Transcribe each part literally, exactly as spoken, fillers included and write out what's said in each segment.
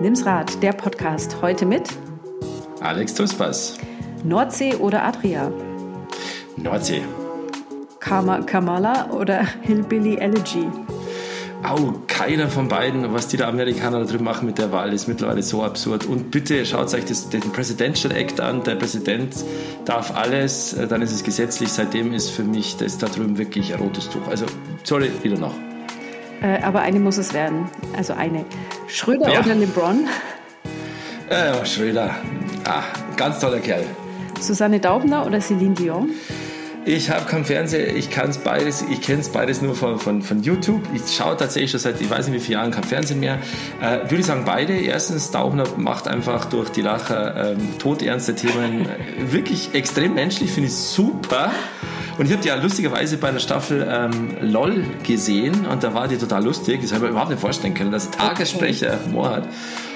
Nimm's Rad, der Podcast. Heute mit Alex Tuspas. Nordsee oder Adria? Nordsee. Karma Kamala oder Hillbilly Elegy? Au, keiner von beiden. Was die da Amerikaner da drüben machen mit der Wahl, ist mittlerweile so absurd. Und bitte schaut euch das, den Presidential Act an. Der Präsident darf alles, dann ist es gesetzlich. Seitdem ist für mich das da drüben wirklich ein rotes Tuch. Also, sorry, wieder noch. Äh, aber eine muss es werden. Also eine. Schröder ja. oder LeBron? Äh, Schröder. Ah, ganz toller Kerl. Susanne Daubner oder Celine Dion? Ich habe kein Fernseher, ich kann es beides, ich kenne es beides nur von, von, von YouTube. Ich schaue tatsächlich schon seit, ich weiß nicht wie vielen Jahren, kein Fernsehen mehr. Äh, würde ich sagen, beide. Erstens, Daubner macht einfach durch die Lacher ähm, todernste Themen wirklich extrem menschlich, finde ich super. Und ich habe die ja lustigerweise bei einer Staffel ähm, LOL gesehen und da war die total lustig. Das habe ich mir überhaupt nicht vorstellen können, dass ein Tagessprecher Humor hat.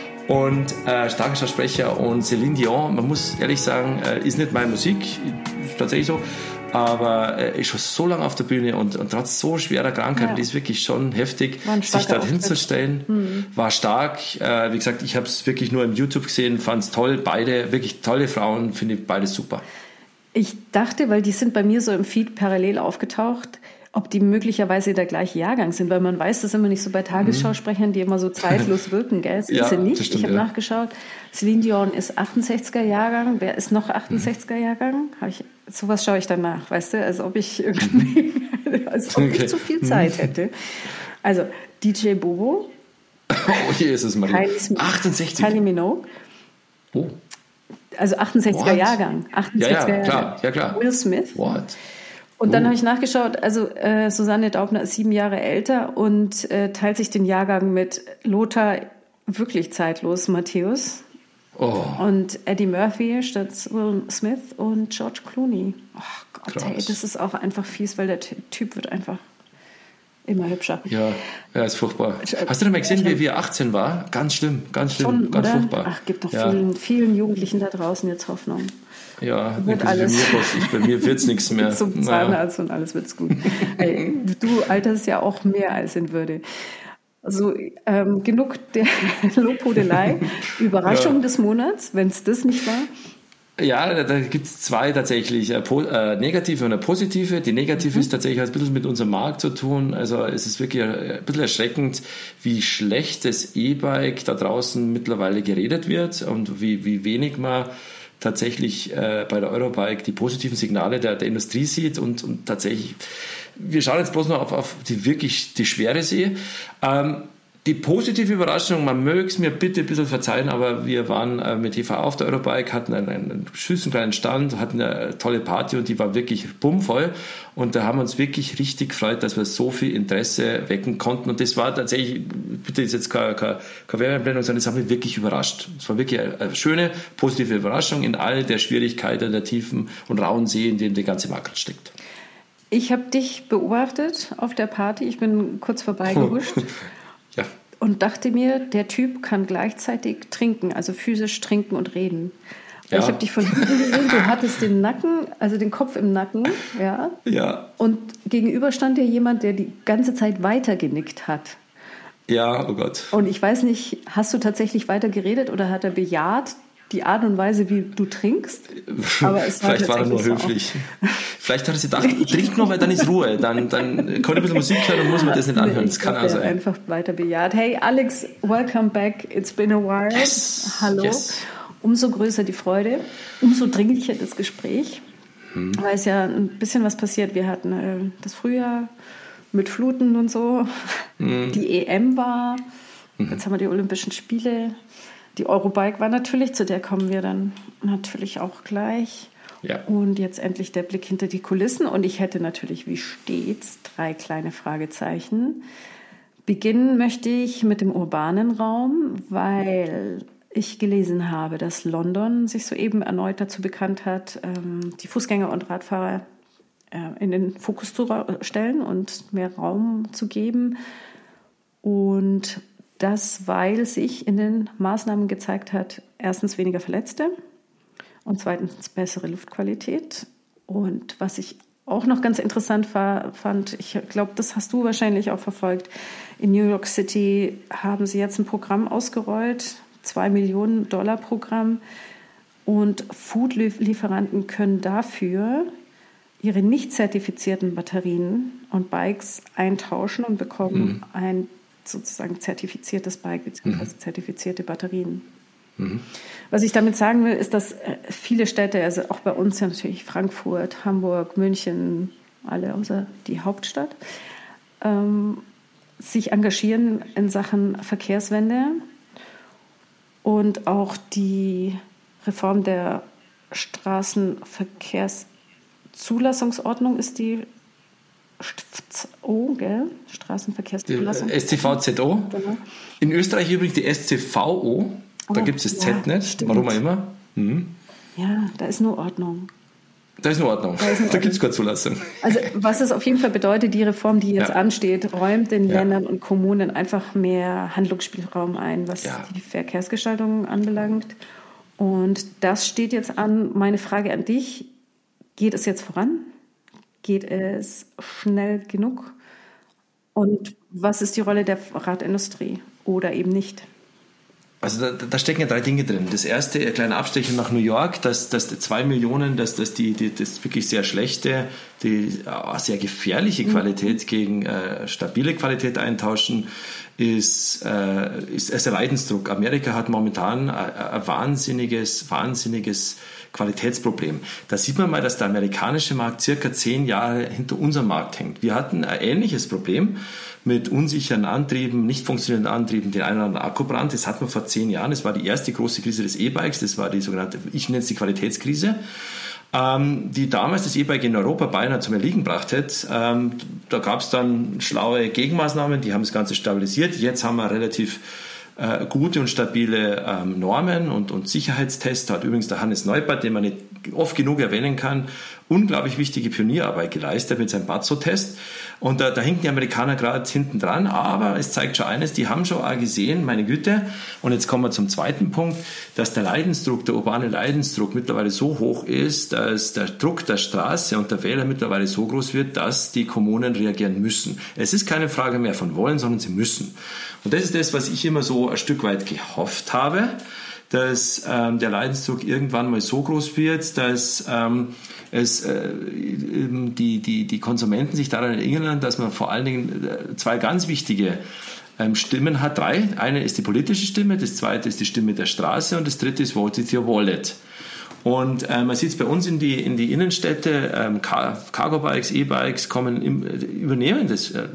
Und äh, starker Sprecher und Celine Dion, man muss ehrlich sagen, äh, ist nicht meine Musik, ist tatsächlich so. Aber er ist schon so lange auf der Bühne und, und trotz so schwerer Krankheit, ja. die ist wirklich schon heftig, sich da hinzustellen, mhm. war stark. Äh, wie gesagt, ich habe es wirklich nur im YouTube gesehen, fand es toll. Beide, wirklich tolle Frauen, finde ich beide super. Ich dachte, weil die sind bei mir so im Feed parallel aufgetaucht, ob die möglicherweise der gleiche Jahrgang sind, weil man weiß das immer nicht so bei Tagesschausprechern, die immer so zeitlos wirken, gell? Das ja, ist ja nicht. Stimmt, ich habe ja. nachgeschaut. Celine Dion ist achtundsechziger Jahrgang. Wer ist noch achtundsechziger Jahrgang? Hab ich, sowas schaue ich dann nach, weißt du? Als ob ich irgendwie, als ob okay. ich zu viel Zeit hätte. Also D J Bobo. Oh Jesus Maria. Kylie, achtundsechzig. Kylie Minogue. Oh. Also achtundsechziger What? Jahrgang. achtundsechziger ja, ja, klar, Jahrgang. ja, klar. Will Smith. What? Und dann uh. habe ich nachgeschaut, also äh, Susanne Daubner ist sieben Jahre älter und äh, teilt sich den Jahrgang mit Lothar, wirklich zeitlos, Matthäus. Oh. Und Eddie Murphy statt Will Smith und George Clooney. Oh Gott, Krass. ey, das ist auch einfach fies, weil der Typ wird einfach immer hübscher. Ja, ja, ist furchtbar. Hast du denn mal gesehen, wie, wie er achtzehn war? Ganz schlimm, ganz schlimm, Schon, ganz oder? furchtbar. Ach, gibt doch ja. vielen, vielen Jugendlichen da draußen jetzt Hoffnung. Ja, wird alles. Mir, ich, bei mir wird es nichts mehr. Zum Zahnarzt naja. Und alles wird's gut. Ey, du alterst ja auch mehr als in Würde. Also ähm, genug der Lobhudelei. Überraschung ja. des Monats, wenn es das nicht war. Ja, da, da gibt es zwei tatsächlich, äh, po, äh, negative und eine positive. Die negative mhm. ist tatsächlich ein bisschen mit unserem Markt zu tun. Also es ist wirklich ein bisschen erschreckend, wie schlecht das E-Bike da draußen mittlerweile geredet wird und wie, wie wenig man tatsächlich äh, bei der Eurobike die positiven Signale der, der Industrie sieht und, und tatsächlich, wir schauen jetzt bloß noch auf, auf die wirklich die schwere See. Ähm, die positive Überraschung, man möge es mir bitte ein bisschen verzeihen, aber wir waren äh, mit T V auf der Eurobike, hatten einen, einen süßen kleinen Stand, hatten eine tolle Party und die war wirklich bummvoll und da haben wir uns wirklich richtig gefreut, dass wir so viel Interesse wecken konnten und das war tatsächlich, bitte ist jetzt keine, keine, keine Werbeblendung, sondern das hat mich wirklich überrascht. Es war wirklich eine, eine schöne, positive Überraschung in all der Schwierigkeiten, der tiefen und rauen See, in dem der ganze Markt steckt. Ich habe dich beobachtet auf der Party, ich bin kurz vorbeigehuscht. Ja. Und dachte mir, der Typ kann gleichzeitig trinken, also physisch trinken und reden. Ja. Ich habe dich von hinten gesehen, du hattest den Nacken, also den Kopf im Nacken, ja. Ja. Und gegenüber stand dir jemand, der die ganze Zeit weitergenickt hat. Ja, oh Gott. Und ich weiß nicht, hast du tatsächlich weiter geredet oder hat er bejaht die Art und Weise, wie du trinkst? Aber es war Vielleicht war er nur höflich. Auch. Vielleicht hat er sich gedacht, trink noch, weil dann ist Ruhe. Dann, dann kann ich ein bisschen Musik hören und muss man das nicht anhören. Nee, das kann glaub, also sein. Einfach weiter bejaht. Hey Alex, welcome back. It's been a while. Yes. Hallo. Yes. Umso größer die Freude, umso dringlicher das Gespräch, hm. weil es ja ein bisschen was passiert. Wir hatten äh, das Frühjahr mit Fluten und so. Hm. Die E M war. Hm. Jetzt haben wir die Olympischen Spiele. Die Eurobike war natürlich, zu der kommen wir dann natürlich auch gleich. Ja. Und jetzt endlich der Blick hinter die Kulissen. Und ich hätte natürlich wie stets drei kleine Fragezeichen. Beginnen möchte ich mit dem urbanen Raum, weil ich gelesen habe, dass London sich soeben erneut dazu bekannt hat, die Fußgänger und Radfahrer in den Fokus zu stellen und mehr Raum zu geben. Und das, weil sich in den Maßnahmen gezeigt hat, erstens weniger Verletzte und zweitens bessere Luftqualität. Und was ich auch noch ganz interessant war, fand, ich glaube, das hast du wahrscheinlich auch verfolgt, in New York City haben sie jetzt ein Programm ausgerollt, zwei Millionen Dollar Programm. Und Food-Lieferanten können dafür ihre nicht zertifizierten Batterien und Bikes eintauschen und bekommen mhm. ein sozusagen zertifiziertes Bike bzw. Mhm. zertifizierte Batterien. Mhm. Was ich damit sagen will, ist, dass viele Städte, also auch bei uns ja natürlich Frankfurt, Hamburg, München, alle außer die Hauptstadt, ähm, sich engagieren in Sachen Verkehrswende und auch die Reform der Straßenverkehrszulassungsordnung ist die O, gell? Straßenverkehrszulassung. S C V Z O. Genau. In Österreich übrigens die S C V O. Da oh, gibt es das ja, Z nicht, stimmt. Warum auch immer. Mhm. Ja, da ist nur Ordnung. Da ist eine Ordnung. Da, da gibt es keine Zulassung. Also was es auf jeden Fall bedeutet, die Reform, die jetzt ja. ansteht, räumt den ja. Ländern und Kommunen einfach mehr Handlungsspielraum ein, was ja. die Verkehrsgestaltung anbelangt. Und das steht jetzt an. Meine Frage an dich, geht es jetzt voran? Geht es schnell genug? Und was ist die Rolle der Radindustrie oder eben nicht? Also da, da stecken ja drei Dinge drin. Das erste, ein kleiner Abstecher nach New York, dass, dass zwei Millionen, dass, dass die, die das wirklich sehr schlechte, die äh, sehr gefährliche Qualität mhm. gegen äh, stabile Qualität eintauschen, ist, äh, ist, ist ein Leidensdruck. Amerika hat momentan ein, ein wahnsinniges, wahnsinniges Qualitätsproblem. Da sieht man mal, dass der amerikanische Markt circa zehn Jahre hinter unserem Markt hängt. Wir hatten ein ähnliches Problem mit unsicheren Antrieben, nicht funktionierenden Antrieben, den einen oder anderen Akkubrand. Das hatten wir vor zehn Jahren. Das war die erste große Krise des E-Bikes. Das war die sogenannte, ich nenne es die Qualitätskrise, ähm, die damals das E-Bike in Europa beinahe zum Erliegen gebracht hat. Ähm, da gab es dann schlaue Gegenmaßnahmen, die haben das Ganze stabilisiert. Jetzt haben wir relativ äh, gute und stabile ähm, Normen und, und Sicherheitstests. Da hat übrigens der Hannes Neupert, den man nicht oft genug erwähnen kann, unglaublich wichtige Pionierarbeit geleistet mit seinem Bazzo-Test. Und da, da hinken die Amerikaner gerade hinten dran, aber es zeigt schon eines, die haben schon auch gesehen, meine Güte, und jetzt kommen wir zum zweiten Punkt, dass der Leidensdruck, der urbane Leidensdruck mittlerweile so hoch ist, dass der Druck der Straße und der Wähler mittlerweile so groß wird, dass die Kommunen reagieren müssen. Es ist keine Frage mehr von wollen, sondern sie müssen. Und das ist das, was ich immer so ein Stück weit gehofft habe, dass ähm, der Leidensdruck irgendwann mal so groß wird, dass ähm, es, äh, die, die, die Konsumenten sich daran erinnern, dass man vor allen Dingen zwei ganz wichtige ähm, Stimmen hat. Drei. Eine ist die politische Stimme, das zweite ist die Stimme der Straße und das dritte ist Vote with your wallet. Und äh, man sieht es bei uns in die, in die Innenstädte, ähm, Car- Cargo-Bikes, E-Bikes kommen im, übernehmen das, äh,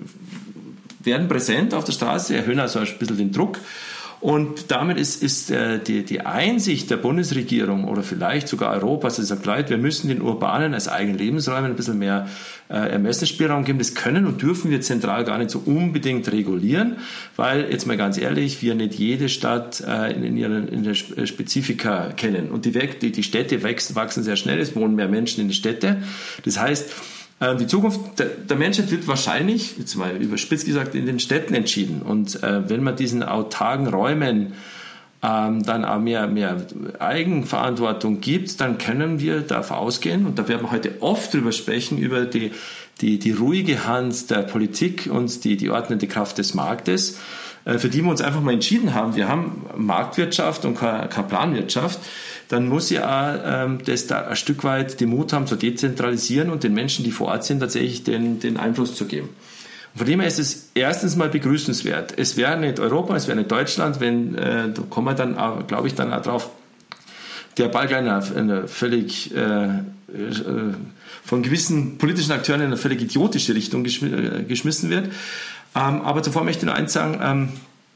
werden präsent auf der Straße, erhöhen also ein bisschen den Druck. Und damit ist, ist äh, die, die Einsicht der Bundesregierung oder vielleicht sogar Europas, das sagt, Leute, wir müssen den Urbanen als eigenen Lebensräumen ein bisschen mehr äh, Ermessensspielraum geben. Das können und dürfen wir zentral gar nicht so unbedingt regulieren, weil, jetzt mal ganz ehrlich, wir nicht jede Stadt äh, in, in, ihren, in der Spezifika kennen. Und die, die, die Städte wachsen, wachsen sehr schnell, es wohnen mehr Menschen in den Städten. Das heißt, die Zukunft der Menschheit wird wahrscheinlich, jetzt mal überspitzt gesagt, in den Städten entschieden. Und äh, wenn man diesen autarken Räumen ähm, dann auch mehr, mehr Eigenverantwortung gibt, dann können wir davon ausgehen, und da werden wir heute oft drüber sprechen, über die, die, die ruhige Hand der Politik und die, die ordnende Kraft des Marktes, äh, für die wir uns einfach mal entschieden haben. Wir haben Marktwirtschaft und keine, keine Planwirtschaft. Dann muss ja ähm, das da ein Stück weit den Mut haben zu dezentralisieren und den Menschen, die vor Ort sind, tatsächlich den, den Einfluss zu geben. Und von dem her ist es erstens mal begrüßenswert. Es wäre nicht Europa, es wäre nicht Deutschland, wenn, äh, da kommen wir dann, auch, glaube ich, dann auch drauf, der Ball gleich eine völlig, äh, äh, von gewissen politischen Akteuren in eine völlig idiotische Richtung geschm- äh, geschmissen wird. Ähm, aber zuvor möchte ich nur eins sagen, ähm,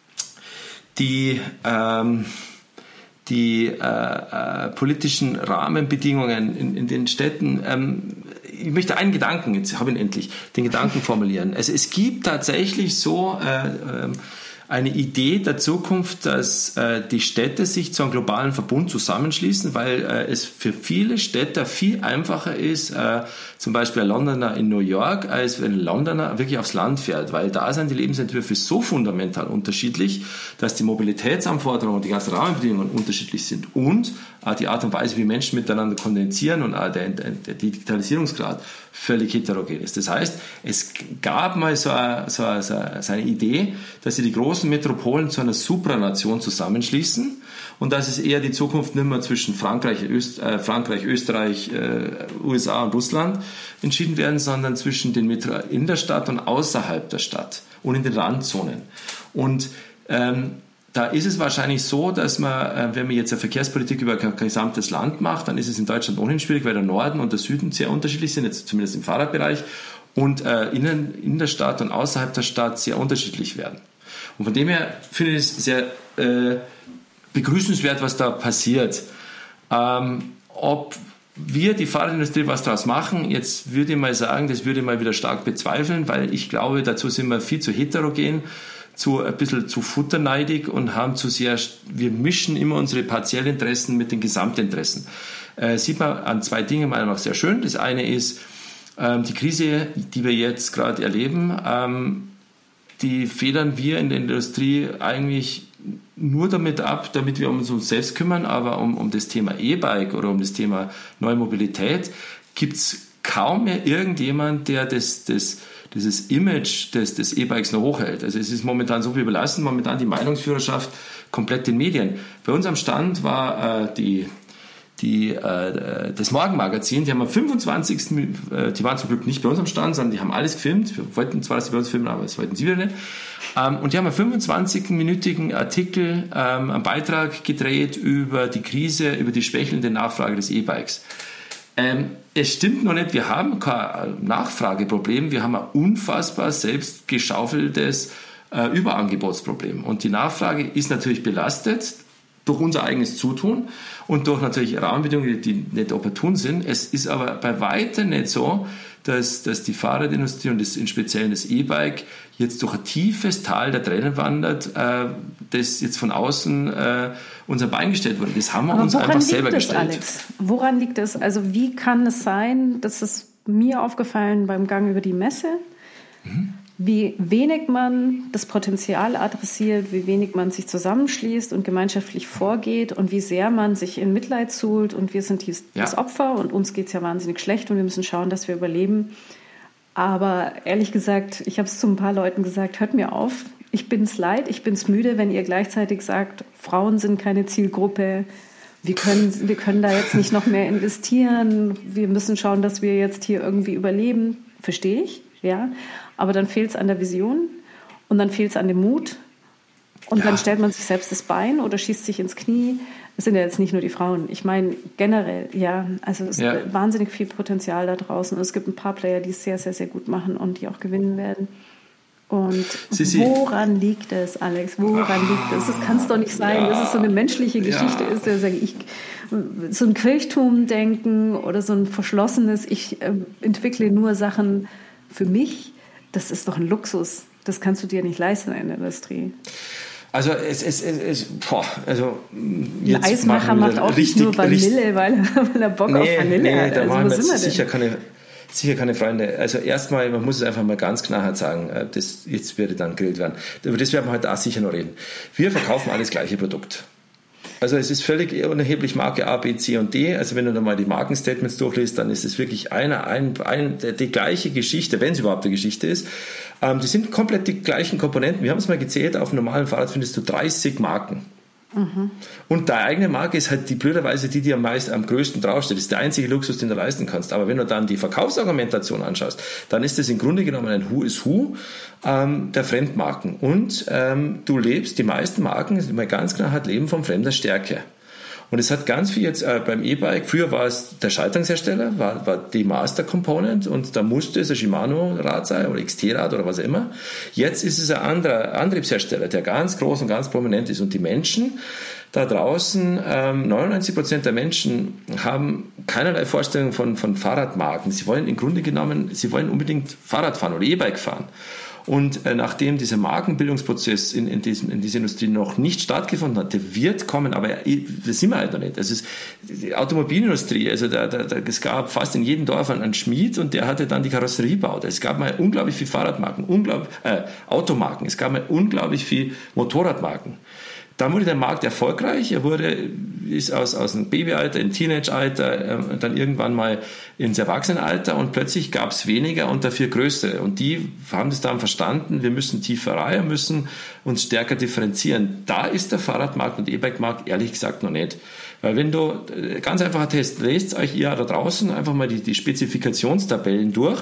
die, ähm, die äh, äh, politischen Rahmenbedingungen in, in den Städten. Ähm, ich möchte einen Gedanken, jetzt habe ich ihn endlich, den Gedanken formulieren. Also es gibt tatsächlich so äh, äh, eine Idee der Zukunft, dass äh, die Städte sich zu einem globalen Verbund zusammenschließen, weil äh, es für viele Städter viel einfacher ist, äh, zum Beispiel ein Londoner in New York, als wenn ein Londoner wirklich aufs Land fährt, weil da sind die Lebensentwürfe so fundamental unterschiedlich, dass die Mobilitätsanforderungen und die ganzen Rahmenbedingungen unterschiedlich sind und äh, die Art und Weise, wie Menschen miteinander kondensieren und äh, der, der Digitalisierungsgrad völlig heterogen ist. Das heißt, es gab mal so eine, so eine, so eine Idee, dass sie die großen großen Metropolen zu einer Supranation zusammenschließen und dass es eher die Zukunft nicht mehr zwischen Frankreich, Öst, äh, Frankreich Österreich, äh, U S A und Russland entschieden werden, sondern zwischen den Metro in der Stadt und außerhalb der Stadt und in den Randzonen. Und ähm, da ist es wahrscheinlich so, dass man, äh, wenn man jetzt eine Verkehrspolitik über ein gesamtes Land macht, dann ist es in Deutschland ohnehin schwierig, weil der Norden und der Süden sehr unterschiedlich sind, jetzt zumindest im Fahrradbereich, und äh, innen in der Stadt und außerhalb der Stadt sehr unterschiedlich werden. Und von dem her finde ich es sehr äh, begrüßenswert, was da passiert. Ähm, ob wir, die Fahrradindustrie, was daraus machen, jetzt würde ich mal sagen, das würde ich mal wieder stark bezweifeln, weil ich glaube, dazu sind wir viel zu heterogen, zu ein bisschen zu futterneidig und haben zu sehr, wir mischen immer unsere partiellen Interessen mit den Gesamtinteressen. Äh, sieht man an zwei Dingen meiner Meinung nach sehr schön. Das eine ist, ähm, die Krise, die wir jetzt gerade erleben, ähm, die federn wir in der Industrie eigentlich nur damit ab, damit wir uns um uns selbst kümmern, aber um, um das Thema E-Bike oder um das Thema neue Mobilität gibt es kaum mehr irgendjemand, der das, das, dieses Image des, des E-Bikes noch hochhält. Also es ist momentan so viel überlassen, momentan die Meinungsführerschaft komplett den Medien. Bei uns am Stand war äh, die Die, äh, das Morgenmagazin, die haben am fünfundzwanzigsten Äh, die waren zum Glück nicht bei uns am Stand, sondern die haben alles gefilmt. Wir wollten zwar, dass sie bei uns filmen, aber das wollten sie wieder nicht. Ähm, und die haben einen fünfundzwanzig-minütigen Artikel, ähm, einen Beitrag gedreht über die Krise, über die schwächelnde Nachfrage des E-Bikes. Ähm, es stimmt noch nicht, wir haben kein Nachfrageproblem, wir haben ein unfassbar selbst geschaufeltes äh, Überangebotsproblem. Und die Nachfrage ist natürlich belastet durch unser eigenes Zutun und durch natürlich Rahmenbedingungen, die nicht opportun sind. Es ist aber bei weitem nicht so, dass, dass die Fahrradindustrie und das, in speziell das E-Bike jetzt durch ein tiefes Tal der Tränen wandert, äh, das jetzt von außen äh, uns am Bein gestellt wurde. Das haben wir aber uns einfach selber das, gestellt. Alex? Woran liegt es? Also wie kann es sein, das ist mir aufgefallen beim Gang über die Messe, mhm. wie wenig man das Potenzial adressiert, wie wenig man sich zusammenschließt und gemeinschaftlich vorgeht und wie sehr man sich in Mitleid suhlt und wir sind die, ja. das Opfer und uns geht es ja wahnsinnig schlecht und wir müssen schauen, dass wir überleben. Aber ehrlich gesagt, ich habe es zu ein paar Leuten gesagt, hört mir auf, ich bin's leid, ich bin's müde, wenn ihr gleichzeitig sagt, Frauen sind keine Zielgruppe, wir können, wir können da jetzt nicht noch mehr investieren, wir müssen schauen, dass wir jetzt hier irgendwie überleben. Verstehe ich, ja. Aber dann fehlt es an der Vision und dann fehlt es an dem Mut und ja. dann stellt man sich selbst das Bein oder schießt sich ins Knie. Das sind ja jetzt nicht nur die Frauen. Ich meine generell, ja, also es ja. ist wahnsinnig viel Potenzial da draußen und es gibt ein paar Player, die es sehr, sehr, sehr gut machen und die auch gewinnen werden. Und Sissi. Woran liegt es, Alex? Woran oh, liegt es? Das kann es doch nicht sein, ja. dass es so eine menschliche Geschichte ja. ist. Also ich, so ein Kirchturmdenken oder so ein verschlossenes, ich äh, entwickle nur Sachen für mich. Das ist doch ein Luxus. Das kannst du dir nicht leisten in der Industrie. Also es, es, es, es boah, also jetzt ein Eismacher macht auch richtig, nicht nur Vanille, weil er, weil er Bock nee, auf Vanille nee, hat. Da also, machen wir jetzt sicher keine, sicher keine Freunde. Also erstmal, man muss es einfach mal ganz knallhart sagen, das jetzt würde dann gegrillt werden. Über das werden wir heute auch sicher noch reden. Wir verkaufen alles gleiche Produkt. Also es ist völlig unerheblich Marke A, B, C und D. Also wenn du da mal die Markenstatements durchliest, dann ist es wirklich eine, ein, ein, die gleiche Geschichte, wenn es überhaupt eine Geschichte ist. Ähm, die sind komplett die gleichen Komponenten. Wir haben es mal gezählt, auf einem normalen Fahrrad findest du dreißig Marken. Mhm. Und deine eigene Marke ist halt die blöderweise die, die am meisten, am größten draufsteht. Das ist der einzige Luxus, den du leisten kannst. Aber wenn du dann die Verkaufsargumentation anschaust, dann ist das im Grunde genommen ein Who is Who ähm, der Fremdmarken. Und ähm, du lebst, die meisten Marken, mal ganz klar, hat leben von fremder Stärke. Und es hat ganz viel jetzt äh, beim E-Bike, früher war es der Schaltungshersteller, war, war die Master Component und da musste es ein Shimano-Rad sein oder X T-Rad oder was auch immer. Jetzt ist es ein anderer Antriebshersteller, der ganz groß und ganz prominent ist. Und die Menschen da draußen, ähm, neunundneunzig Prozent der Menschen haben keinerlei Vorstellung von, von Fahrradmarken. Sie wollen im Grunde genommen, sie wollen unbedingt Fahrrad fahren oder E-Bike fahren. Und äh, nachdem dieser Markenbildungsprozess in, in, diesem, in dieser Industrie noch nicht stattgefunden hat, der wird kommen, aber das sind wir halt noch nicht. Das ist die Automobilindustrie, also da, da, da, es gab fast in jedem Dorf einen Schmied und der hatte dann die Karosserie gebaut. Es gab mal unglaublich viel Fahrradmarken, unglaublich, äh, Automarken, es gab mal unglaublich viel Motorradmarken. Dann wurde der Markt erfolgreich. Er wurde, ist aus, aus dem Babyalter in Teenageralter, äh, dann irgendwann mal ins Erwachsenenalter und plötzlich gab es weniger und dafür größere. Und die haben das dann verstanden, wir müssen tiefer rein, müssen uns stärker differenzieren. Da ist der Fahrradmarkt und E-Bike-Markt ehrlich gesagt noch nicht. Weil wenn du, ganz einfacher Test, lest euch ihr da draußen einfach mal die, die Spezifikationstabellen durch.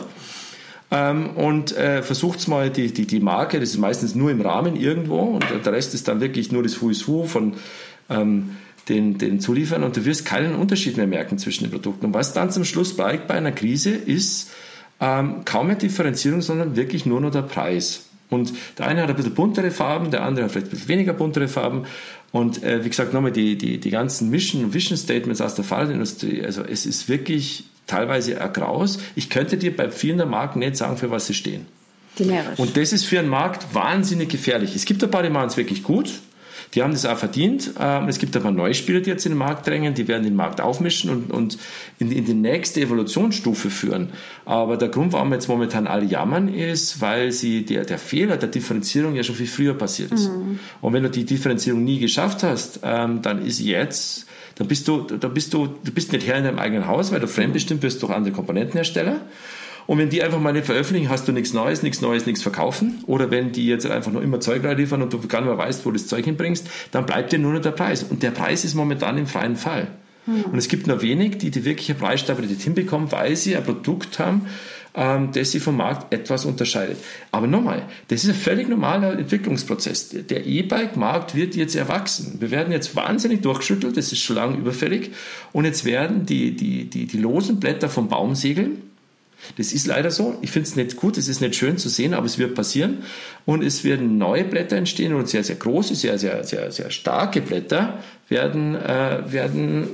Ähm, und äh, versucht mal die, die, die Marke, das ist meistens nur im Rahmen irgendwo und der Rest ist dann wirklich nur das Who is Who von ähm, den, den Zulieferern und du wirst keinen Unterschied mehr merken zwischen den Produkten. Und was dann zum Schluss bleibt bei einer Krise ist ähm, kaum mehr Differenzierung, sondern wirklich nur noch der Preis. Und der eine hat ein bisschen buntere Farben, der andere hat vielleicht ein bisschen weniger buntere Farben. Und äh, wie gesagt, nochmal die, die, die ganzen Mission, Vision Statements aus der Fahrradindustrie, also es ist wirklich teilweise ein Graus. Ich könnte dir bei vielen der Marken nicht sagen, für was sie stehen. Generisch. Und das ist für einen Markt wahnsinnig gefährlich. Es gibt ein paar, die machen es wirklich gut. Die haben das auch verdient. Es gibt aber neue Spieler, die jetzt in den Markt drängen, die werden den Markt aufmischen und, und in, in die nächste Evolutionsstufe führen. Aber der Grund, warum jetzt momentan alle jammern, ist, weil sie der, der Fehler der Differenzierung ja schon viel früher passiert ist. Mhm. Und wenn du die Differenzierung nie geschafft hast, ähm, dann ist jetzt, dann bist du, dann bist du, du bist nicht Herr in deinem eigenen Haus, weil du fremdbestimmt bist durch andere Komponentenhersteller. Und wenn die einfach mal nicht veröffentlichen, hast du nichts Neues, nichts Neues, nichts verkaufen. Oder wenn die jetzt einfach nur immer Zeug liefern und du gar nicht mehr weißt, wo du das Zeug hinbringst, dann bleibt dir nur noch der Preis. Und der Preis ist momentan im freien Fall. Mhm. Und es gibt nur wenig, die die wirkliche Preisstabilität hinbekommen, weil sie ein Produkt haben, ähm, das sie vom Markt etwas unterscheidet. Aber nochmal, das ist ein völlig normaler Entwicklungsprozess. Der E-Bike-Markt wird jetzt erwachsen. Wir werden jetzt wahnsinnig durchgeschüttelt, das ist schon lange überfällig. Und jetzt werden die, die, die, die losen Blätter vom Baum segeln. Das ist leider so. Ich finde es nicht gut, es ist nicht schön zu sehen, aber es wird passieren. Und es werden neue Blätter entstehen und sehr, sehr große, sehr, sehr, sehr, sehr starke Blätter werden, äh, werden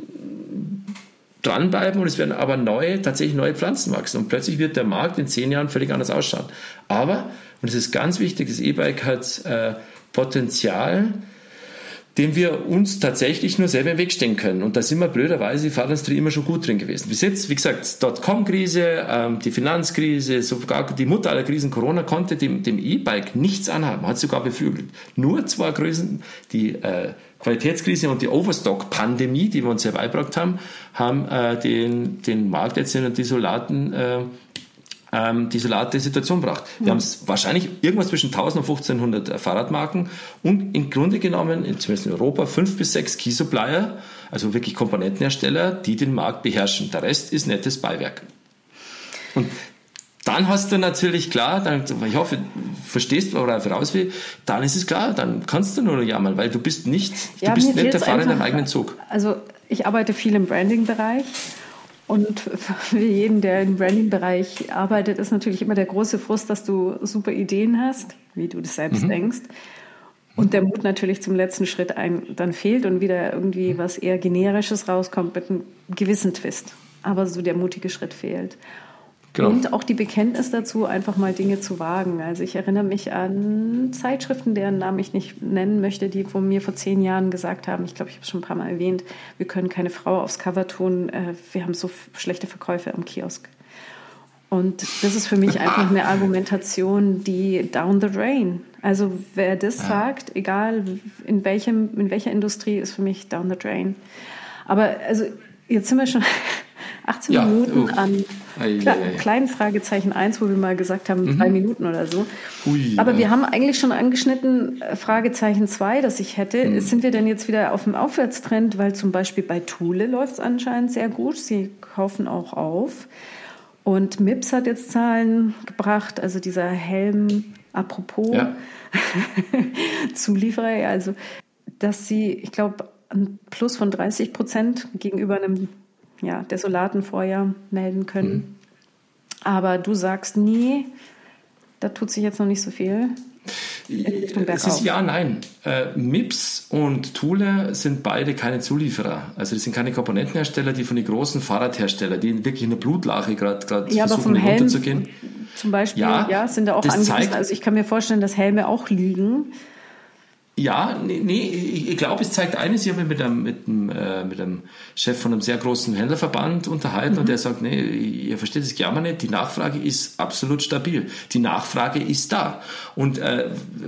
dranbleiben und es werden aber neue, tatsächlich neue Pflanzen wachsen. Und plötzlich wird der Markt in zehn Jahren völlig anders ausschauen. Aber, und es ist ganz wichtig, das E-Bike hat äh, Potenzial, dem wir uns tatsächlich nur selber im Weg stehen können. Und da sind wir blöderweise die Fahrradindustrie immer schon gut drin gewesen. Bis jetzt, wie gesagt, Dotcom-Krise, ähm, die Finanzkrise, sogar die Mutter aller Krisen, Corona, konnte dem, dem E-Bike nichts anhaben, hat sogar beflügelt. Nur zwei Krisen, die äh, Qualitätskrise und die Overstock-Pandemie, die wir uns ja beigebracht haben, haben äh, den, den Markt jetzt in einen desolaten äh, ähm, desolate Situation gebracht. Wir mhm. haben es wahrscheinlich irgendwas zwischen tausend und fünfzehnhundert Fahrradmarken und im Grunde genommen, zumindest in Europa, fünf bis sechs Key-Supplier, also wirklich Komponentenhersteller, die den Markt beherrschen. Der Rest ist nettes Beiwerk. Und dann hast du natürlich klar, dann, ich hoffe, du verstehst, worauf ich raus will, dann ist es klar, dann kannst du nur noch jammern, weil du bist nicht, ja, du bist nicht der Fahrer einfach, in deinem eigenen Zug. Also ich arbeite viel im Branding-Bereich. Und für jeden, der im Branding-Bereich arbeitet, ist natürlich immer der große Frust, dass du super Ideen hast, wie du das selbst mhm. denkst. Und der Mut natürlich zum letzten Schritt ein, dann fehlt und wieder irgendwie was eher Generisches rauskommt mit einem gewissen Twist. Aber so der mutige Schritt fehlt. Genau. Und auch die Bekenntnis dazu, einfach mal Dinge zu wagen. Also ich erinnere mich an Zeitschriften, deren Namen ich nicht nennen möchte, die von mir vor zehn Jahren gesagt haben, ich glaube, ich habe es schon ein paar Mal erwähnt, wir können keine Frau aufs Cover tun, wir haben so schlechte Verkäufe am Kiosk. Und das ist für mich einfach eine Argumentation, die down the drain. Also wer das ja. sagt, egal in, welchem, in welcher Industrie, ist für mich down the drain. Aber also jetzt sind wir schon achtzehn ja, Minuten oh. an Kle- kleinen Fragezeichen eins, wo wir mal gesagt haben, mhm. drei Minuten oder so. Ui, Aber ja. wir haben eigentlich schon angeschnitten Fragezeichen zwei, das ich hätte. Mhm. Sind wir denn jetzt wieder auf dem Aufwärtstrend? Weil zum Beispiel bei Thule läuft es anscheinend sehr gut. Sie kaufen auch auf. Und Mips hat jetzt Zahlen gebracht, also dieser Helm, apropos ja. Zulieferer, also dass sie, ich glaube, ein Plus von dreißig Prozent gegenüber einem ja, desolaten Vorjahr melden können. Mhm. Aber du sagst nie, da tut sich jetzt noch nicht so viel. Es ist ja, nein. Äh, Mips und Thule sind beide keine Zulieferer. Also das sind keine Komponentenhersteller, die von den großen Fahrradherstellern, die wirklich in der Blutlache gerade ja, versuchen, runterzugehen. Zum Beispiel, ja, ja sind da auch angewiesen. Also ich kann mir vorstellen, dass Helme auch liegen. Ja, nee, nee ich glaube, es zeigt eines. Ich habe mich mit einem, mit, einem, äh, mit einem Chef von einem sehr großen Händlerverband unterhalten mhm. und der sagt, nee, ihr versteht das Jammer nicht, die Nachfrage ist absolut stabil. Die Nachfrage ist da. Und äh,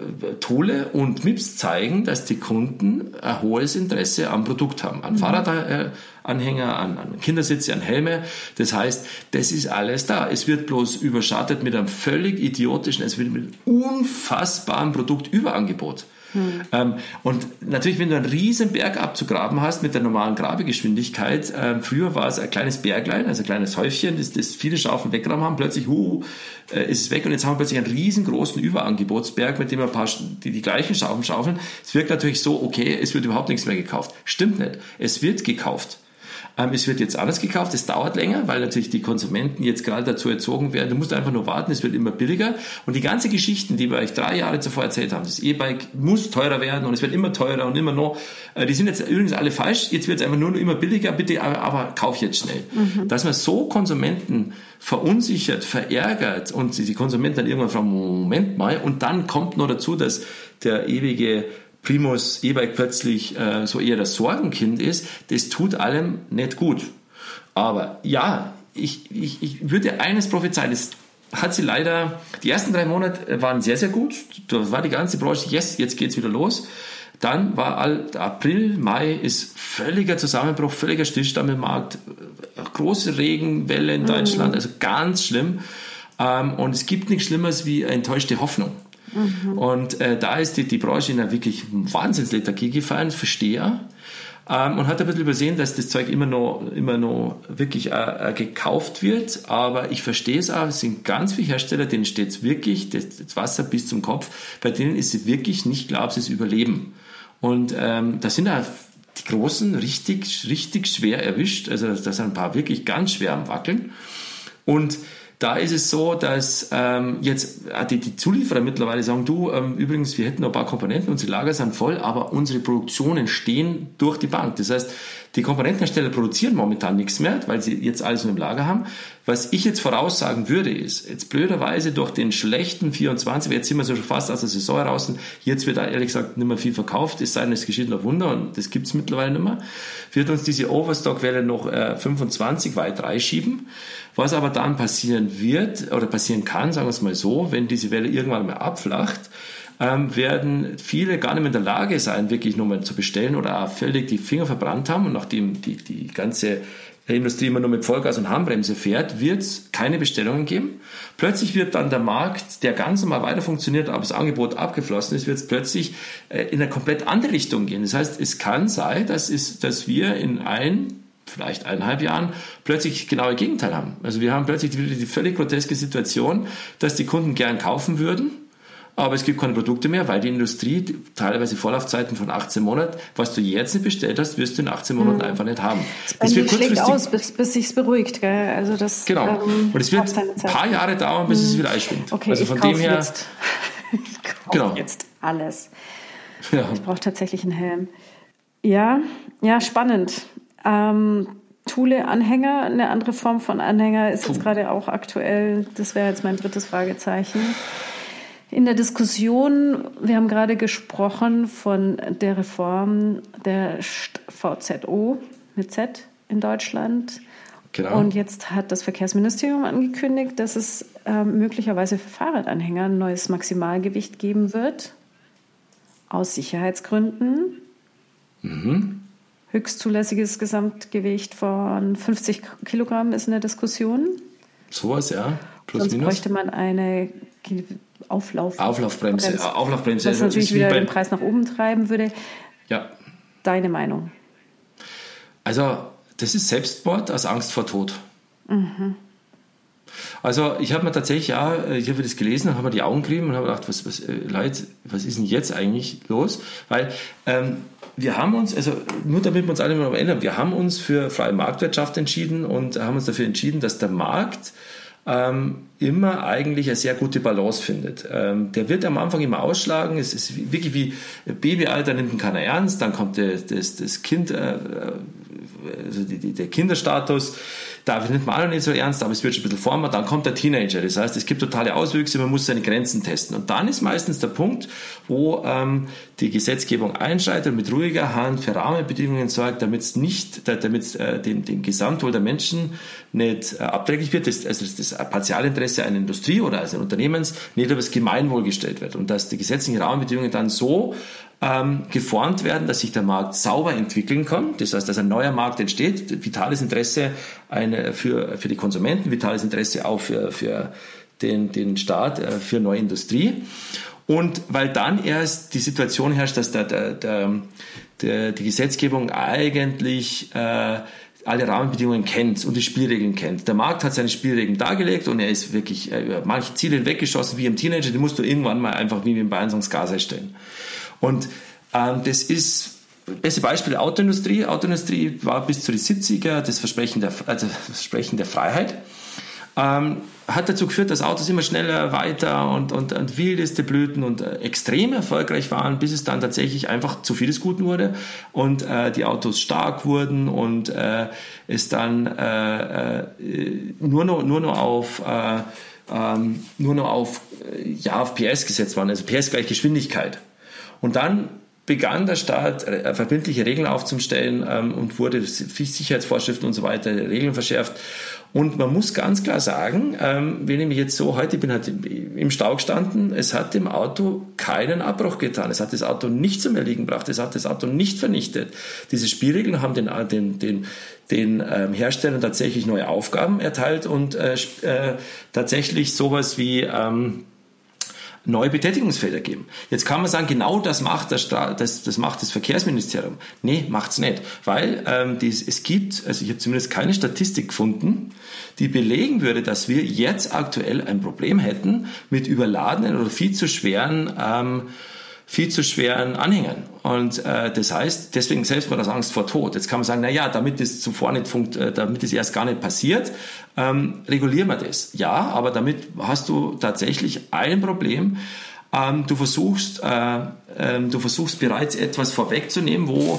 Thule und M I P S zeigen, dass die Kunden ein hohes Interesse am Produkt haben. An mhm. Fahrradanhänger, an, an Kindersitze, an Helme. Das heißt, das ist alles da. Es wird bloß überschattet mit einem völlig idiotischen, es wird mit einem unfassbaren Produktüberangebot. Hm. Ähm, und natürlich, wenn du einen riesen Berg abzugraben hast mit der normalen Grabegeschwindigkeit, äh, früher war es ein kleines Berglein, also ein kleines Häufchen, das, das viele Schafen weggenommen haben, plötzlich huh, äh, ist es weg und jetzt haben wir plötzlich einen riesengroßen Überangebotsberg, mit dem wir ein paar, die, die gleichen Schafen schaufeln. Es wirkt natürlich so, okay, es wird überhaupt nichts mehr gekauft. Stimmt nicht. Es wird gekauft. Ähm, es wird jetzt anders gekauft, es dauert länger, weil natürlich die Konsumenten jetzt gerade dazu erzogen werden, du musst einfach nur warten, es wird immer billiger. Und die ganzen Geschichten, die wir euch drei Jahre zuvor erzählt haben, das E-Bike muss teurer werden und es wird immer teurer und immer noch, äh, die sind jetzt übrigens alle falsch, jetzt wird es einfach nur noch immer billiger, bitte, aber, aber kauf jetzt schnell. Mhm. Dass man so Konsumenten verunsichert, verärgert und die Konsumenten dann irgendwann fragen, Moment mal, und dann kommt noch dazu, dass der ewige Primus E-Bike plötzlich äh, so eher das Sorgenkind ist, das tut allem nicht gut. Aber ja, ich, ich, ich würde eines prophezeien, das hat sie leider, die ersten drei Monate waren sehr, sehr gut, da war die ganze Branche, yes, jetzt geht's wieder los. Dann war all, April, Mai ist völliger Zusammenbruch, völliger Stillstand im Markt, große Regenwelle in Deutschland, mhm. also ganz schlimm. Ähm, und es gibt nichts Schlimmeres wie enttäuschte Hoffnung. Mhm. Und äh, da ist die, die Branche in einer wirklich Wahnsinnslethargie gefallen, verstehe ähm, und hat ein bisschen übersehen, dass das Zeug immer noch, immer noch wirklich äh, gekauft wird, aber ich verstehe es auch, es sind ganz viele Hersteller, denen steht es wirklich das, das Wasser bis zum Kopf, bei denen ist es wirklich nicht klar, ob sie es überleben. Und ähm, da sind auch die Großen richtig, richtig schwer erwischt, also da sind ein paar wirklich ganz schwer am Wackeln und da ist es so, dass ähm, jetzt die, die Zulieferer mittlerweile sagen, du, ähm, übrigens, wir hätten noch ein paar Komponenten, unsere Lager sind voll, aber unsere Produktionen stehen durch die Bank. Das heißt, die Komponentenhersteller produzieren momentan nichts mehr, weil sie jetzt alles nur im Lager haben. Was ich jetzt voraussagen würde, ist, jetzt blöderweise durch den schlechten vierundzwanzig, jetzt sind wir so schon fast aus der Saison heraus, jetzt wird ehrlich gesagt nicht mehr viel verkauft, es sei denn, es geschieht noch Wunder und das gibt es mittlerweile nicht mehr, wird uns diese Overstock-Welle noch äh, fünfundzwanzig weit reinschieben. Was aber dann passieren wird, oder passieren kann, sagen wir es mal so, wenn diese Welle irgendwann mal abflacht, ähm, werden viele gar nicht mehr in der Lage sein, wirklich nochmal zu bestellen oder auch völlig die Finger verbrannt haben. Und nachdem die, die ganze Industrie immer nur mit Vollgas und Handbremse fährt, wird es keine Bestellungen geben. Plötzlich wird dann der Markt, der ganz normal weiter funktioniert, aber das Angebot abgeflossen ist, wird es plötzlich äh, in eine komplett andere Richtung gehen. Das heißt, es kann sein, dass, es, dass wir in ein vielleicht eineinhalb Jahren plötzlich genau das Gegenteil haben. Also wir haben plötzlich die, die völlig groteske Situation, dass die Kunden gern kaufen würden, aber es gibt keine Produkte mehr, weil die Industrie die, teilweise Vorlaufzeiten von achtzehn Monaten, was du jetzt nicht bestellt hast, wirst du in achtzehn Monaten mhm. einfach nicht haben. Das wird kurzfristig aus, bis, bis sich's beruhigt, gell? Also das, genau. Ähm, und es wird ein paar Jahre dauern, bis mhm. es wieder einschwingt. Okay, also von dem her. Jetzt. ich kaufe genau. jetzt alles. Ja. Ich brauche tatsächlich einen Helm. Ja, ja, spannend. Ähm, Thule-Anhänger, eine andere Form von Anhänger ist jetzt gerade auch aktuell, das wäre jetzt mein drittes Fragezeichen. In der Diskussion, wir haben gerade gesprochen von der Reform der V Z O mit Z in Deutschland. Genau. Und jetzt hat das Verkehrsministerium angekündigt, dass es äh, möglicherweise für Fahrradanhänger ein neues Maximalgewicht geben wird, aus Sicherheitsgründen. Mhm. Höchstzulässiges Gesamtgewicht von fünfzig Kilogramm ist in der Diskussion. Sowas, ja. Plus, Sonst minus. bräuchte man eine Auflauf- Auflaufbremse. Bremse, Auflaufbremse. was natürlich wieder den Preis nach oben treiben würde. Ja. Deine Meinung? Also, das ist Selbstmord aus Angst vor Tod. Mhm. Also ich habe mir tatsächlich ja, ich habe das gelesen, habe mir die Augen gerieben und habe gedacht, was, was, Leute, was ist denn jetzt eigentlich los? Weil ähm, wir haben uns, also nur damit wir uns alle mal erinnern, wir haben uns für freie Marktwirtschaft entschieden und haben uns dafür entschieden, dass der Markt ähm, immer eigentlich eine sehr gute Balance findet. Ähm, der wird am Anfang immer ausschlagen, es ist wirklich wie Babyalter, nimmt ihn keiner ernst, dann kommt der, das, das Kind, äh, also die, die, der Kinderstatus, da nimmt man auch noch nicht so ernst, aber es wird schon ein bisschen former. Dann kommt der Teenager, das heißt, es gibt totale Auswüchse, man muss seine Grenzen testen. Und dann ist meistens der Punkt, wo ähm, die Gesetzgebung einschreitet und mit ruhiger Hand für Rahmenbedingungen sorgt, damit es nicht, damit äh, dem, dem Gesamtwohl der Menschen nicht äh, abträglich wird, das, also das, das Partialinteresse einer Industrie oder eines Unternehmens nicht über das Gemeinwohl gestellt wird und dass die gesetzlichen Rahmenbedingungen dann so ähm, geformt werden, dass sich der Markt sauber entwickeln kann. Das heißt, dass ein neuer Markt entsteht, vitales Interesse eine, für, für die Konsumenten, vitales Interesse auch für, für den, den Staat, äh, für neue Industrie. Und weil dann erst die Situation herrscht, dass der, der, der, der, die Gesetzgebung eigentlich äh, alle Rahmenbedingungen kennt und die Spielregeln kennt. Der Markt hat seine Spielregeln dargelegt und er ist wirklich äh, über manche Ziele hinweggeschossen, wie im Teenager, die musst du irgendwann mal einfach, wie wir in Bayern sagen, das Gas einstellen. Und ähm, das ist, beste Beispiel, Autoindustrie. Autoindustrie war bis zu den siebziger das Versprechen der, also das Versprechen der Freiheit. Ähm, hat dazu geführt, dass Autos immer schneller, weiter und, und, und wildeste Blüten und äh, extrem erfolgreich waren, bis es dann tatsächlich einfach zu vieles Guten wurde und äh, die Autos stark wurden und äh, es dann äh, äh, nur noch, nur noch auf äh, ähm, nur noch auf, äh, ja, auf P S gesetzt waren, also P S gleich Geschwindigkeit. Und dann begann der Staat äh, verbindliche Regeln aufzustellen ähm, und wurde Sicherheitsvorschriften und so weiter, Regeln verschärft. Und man muss ganz klar sagen, ähm, wenn ich mich jetzt so, heute bin halt im Stau gestanden, es hat dem Auto keinen Abbruch getan. Es hat das Auto nicht zum Erliegen gebracht, es hat das Auto nicht vernichtet. Diese Spielregeln haben den, den, den, den ähm, Herstellern tatsächlich neue Aufgaben erteilt und äh, äh, tatsächlich sowas wie ähm, neue Betätigungsfelder geben. Jetzt kann man sagen, genau das macht das, das, das, macht das Verkehrsministerium. Nee, macht's nicht. Weil ähm, dies, es gibt, also ich habe zumindest keine Statistik gefunden, die belegen würde, dass wir jetzt aktuell ein Problem hätten mit überladenen oder viel zu schweren ähm, viel zu schweren Anhängern. Und äh, das heißt, deswegen selbst mal das Angst vor Tod. Jetzt kann man sagen, na ja, damit es zuvor nicht funkt, äh, damit es erst gar nicht passiert, ähm, regulieren wir das. Ja, aber damit hast du tatsächlich ein Problem. Ähm, du versuchst, äh, äh, du versuchst bereits etwas vorwegzunehmen, wo,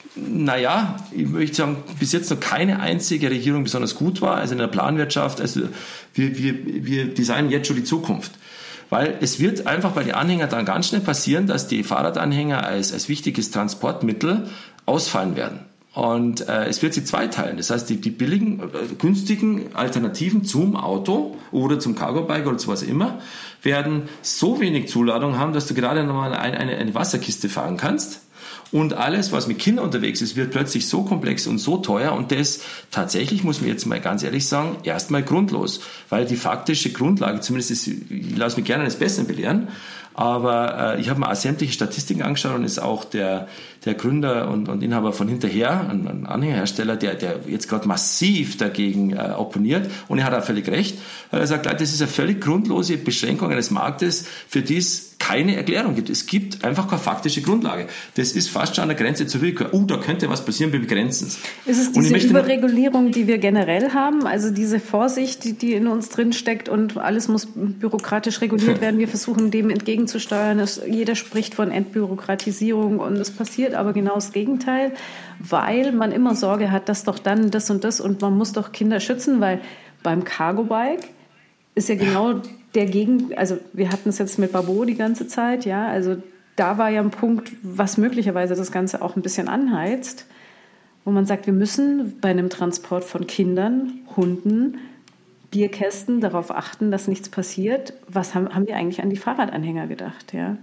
naja, ich möchte sagen, bis jetzt noch keine einzige Regierung besonders gut war. Also in der Planwirtschaft, also wir, wir, wir designen jetzt schon die Zukunft. Weil es wird einfach bei den Anhängern dann ganz schnell passieren, dass die Fahrradanhänger als, als wichtiges Transportmittel ausfallen werden. Und äh, es wird sie zweiteilen. Das heißt, die, die billigen, äh, günstigen Alternativen zum Auto oder zum Cargo-Bike oder zu was immer werden so wenig Zuladung haben, dass du gerade nochmal eine, eine, eine Wasserkiste fahren kannst. Und alles, was mit Kindern unterwegs ist, wird plötzlich so komplex und so teuer. Und das tatsächlich, muss man jetzt mal ganz ehrlich sagen, erstmal grundlos. Weil die faktische Grundlage, zumindest ist, ich lasse mich gerne eines Besseren belehren, aber äh, ich habe mir auch sämtliche Statistiken angeschaut und ist auch der, der Gründer und, und Inhaber von Hinterher, ein, ein Anhängerhersteller, der, der jetzt gerade massiv dagegen äh, opponiert. Und er hat auch völlig recht, weil er sagt, Leute, das ist eine völlig grundlose Beschränkung eines Marktes, für die es keine Erklärung gibt. Es gibt einfach keine faktische Grundlage. Das ist fast schon an der Grenze zur Willkür. Oh, da könnte was passieren, wir begrenzen es. Ist es diese Überregulierung, die wir generell haben? Also diese Vorsicht, die, die in uns drin steckt und alles muss bürokratisch reguliert werden. Wir versuchen dem entgegenzusteuern. Es, jeder spricht von Entbürokratisierung und es passiert aber genau das Gegenteil, weil man immer Sorge hat, dass doch dann das und das und man muss doch Kinder schützen, weil beim Cargo-Bike ist ja genau der Gegen, also wir hatten es jetzt mit Babot die ganze Zeit, ja, also da war ja ein Punkt, was möglicherweise das Ganze auch ein bisschen anheizt, wo man sagt, wir müssen bei einem Transport von Kindern, Hunden, Bierkästen darauf achten, dass nichts passiert. Was haben, haben wir eigentlich an die Fahrradanhänger gedacht, ja?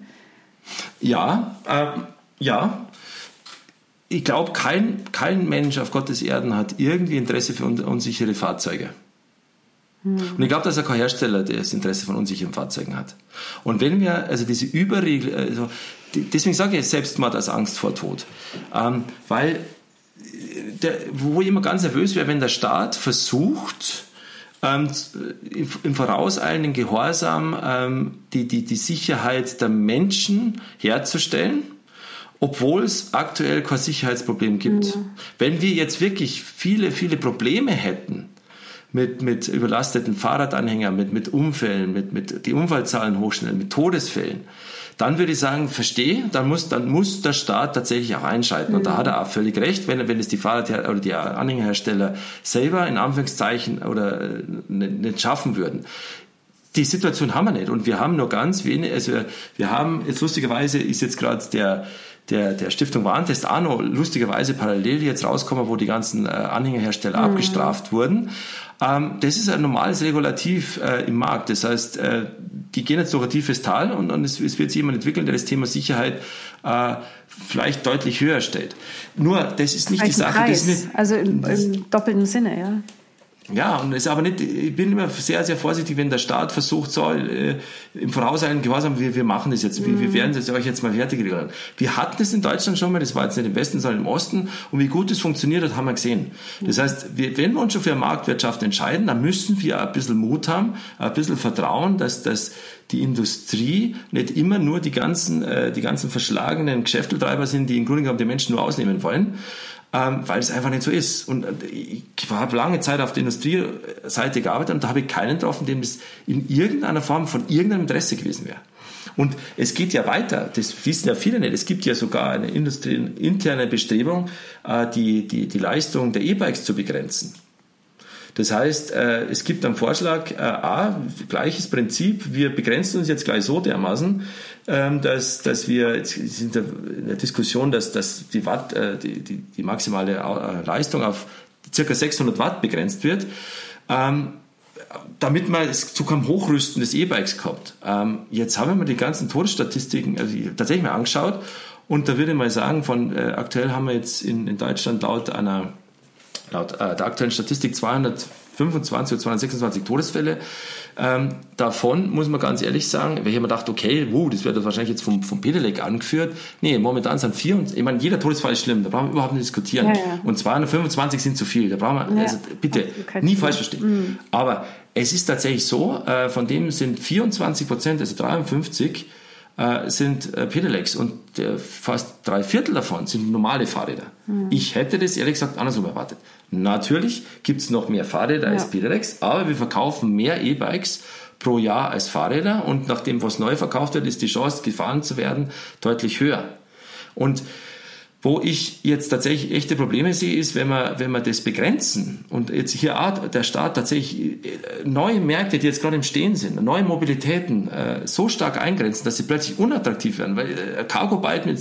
Ja, äh, ja. Ich glaube, kein, kein Mensch auf Gottes Erden hat irgendwie Interesse für un- unsichere Fahrzeuge. Und ich glaube, dass auch kein Hersteller das Interesse von unsicheren Fahrzeugen hat. Und wenn wir, also diese Überregel, also deswegen sage ich Selbstmord als Angst vor Tod, ähm, weil der, wo ich immer ganz nervös wäre, wenn der Staat versucht, ähm, im vorauseilenden Gehorsam ähm, die, die, die Sicherheit der Menschen herzustellen, obwohl es aktuell kein Sicherheitsproblem gibt. Mhm. Wenn wir jetzt wirklich viele, viele Probleme hätten, mit, mit überlasteten Fahrradanhängern, mit, mit Unfällen, mit, mit die Unfallzahlen hochschnellen, mit Todesfällen, dann würde ich sagen, verstehe, dann muss, dann muss der Staat tatsächlich auch einschalten. Mhm. Und da hat er auch völlig recht, wenn, wenn es die Fahrrad- oder die Anhängerhersteller selber in Anführungszeichen oder nicht schaffen würden. Die Situation haben wir nicht und wir haben nur ganz wenig, also wir haben jetzt lustigerweise ist jetzt gerade der Der, der Stiftung Warentest auch noch lustigerweise parallel jetzt rauskommen, wo die ganzen äh, Anhängerhersteller mhm. abgestraft wurden. Ähm, das ist ein normales Regulativ äh, im Markt. Das heißt, äh, die gehen jetzt durch ein tiefes Tal und, und es, es wird sich jemand entwickeln, der das Thema Sicherheit äh, vielleicht deutlich höher stellt. Nur, das ist nicht die Sache. Preis. Das ist nicht, also im, im doppelten Sinne, ja. Ja, und es ist aber nicht, ich bin immer sehr, sehr vorsichtig, wenn der Staat versucht, so, äh, im vorauseilenden Gehorsam, wir, wir machen das jetzt, wir, wir werden das euch jetzt mal fertig regeln. Wir hatten das in Deutschland schon mal, das war jetzt nicht im Westen, sondern im Osten, und wie gut das funktioniert hat, haben wir gesehen. Das heißt, wir, wenn wir uns schon für eine Marktwirtschaft entscheiden, dann müssen wir ein bisschen Mut haben, ein bisschen Vertrauen, dass, dass die Industrie nicht immer nur die ganzen, äh, die ganzen verschlagenen Geschäfteltreiber sind, die im Grunde genommen die Menschen nur ausnehmen wollen. Ähm, weil es einfach nicht so ist. Und ich habe lange Zeit auf der Industrieseite gearbeitet und da habe ich keinen getroffen, dem das in irgendeiner Form von irgendeinem Interesse gewesen wäre. Und es geht ja weiter, das wissen ja viele nicht, es gibt ja sogar eine industrieinterne Bestrebung, äh, die, die, die Leistung der E-Bikes zu begrenzen. Das heißt, äh, es gibt einen Vorschlag, äh, A, gleiches Prinzip, wir begrenzen uns jetzt gleich so dermaßen, ähm, dass, dass wir, jetzt sind in der Diskussion, dass, dass die, Watt, äh, die, die, die maximale äh, Leistung auf ca. sechshundert Watt begrenzt wird, ähm, damit man es zu keinem Hochrüsten des E-Bikes kommt. Ähm, jetzt haben wir mal die ganzen Todesstatistiken also tatsächlich mal angeschaut und da würde ich mal sagen, von äh, aktuell haben wir jetzt in, in Deutschland laut einer Laut äh, der aktuellen Statistik zweihundertfünfundzwanzig oder zweihundertsechsundzwanzig Todesfälle. Ähm, davon muss man ganz ehrlich sagen, weil ich immer dachte, okay, wow, das wird das wahrscheinlich jetzt vom, vom Pedelec angeführt. Nee, momentan sind vier, ich meine, jeder Todesfall ist schlimm, da brauchen wir überhaupt nicht diskutieren. Ja, ja. Und zweihundertfünfundzwanzig sind zu viel, da brauchen wir, ja, also bitte, nie falsch verstehen. Mhm. Aber es ist tatsächlich so, äh, von dem sind vierundzwanzig Prozent, also dreiundfünfzig, äh, sind äh, Pedelecs und äh, fast drei Viertel davon sind normale Fahrräder. Mhm. Ich hätte das ehrlich gesagt andersrum erwartet. Natürlich gibt es noch mehr Fahrräder ja. als Pedelecs, aber wir verkaufen mehr E-Bikes pro Jahr als Fahrräder und nach dem, was neu verkauft wird, ist die Chance, gefahren zu werden, deutlich höher. Und wo ich jetzt tatsächlich echte Probleme sehe, ist, wenn wir, wenn wir das begrenzen und jetzt hier auch der Staat tatsächlich neue Märkte, die jetzt gerade im Stehen sind, neue Mobilitäten äh, so stark eingrenzen, dass sie plötzlich unattraktiv werden, weil äh, Cargo-Bike mit,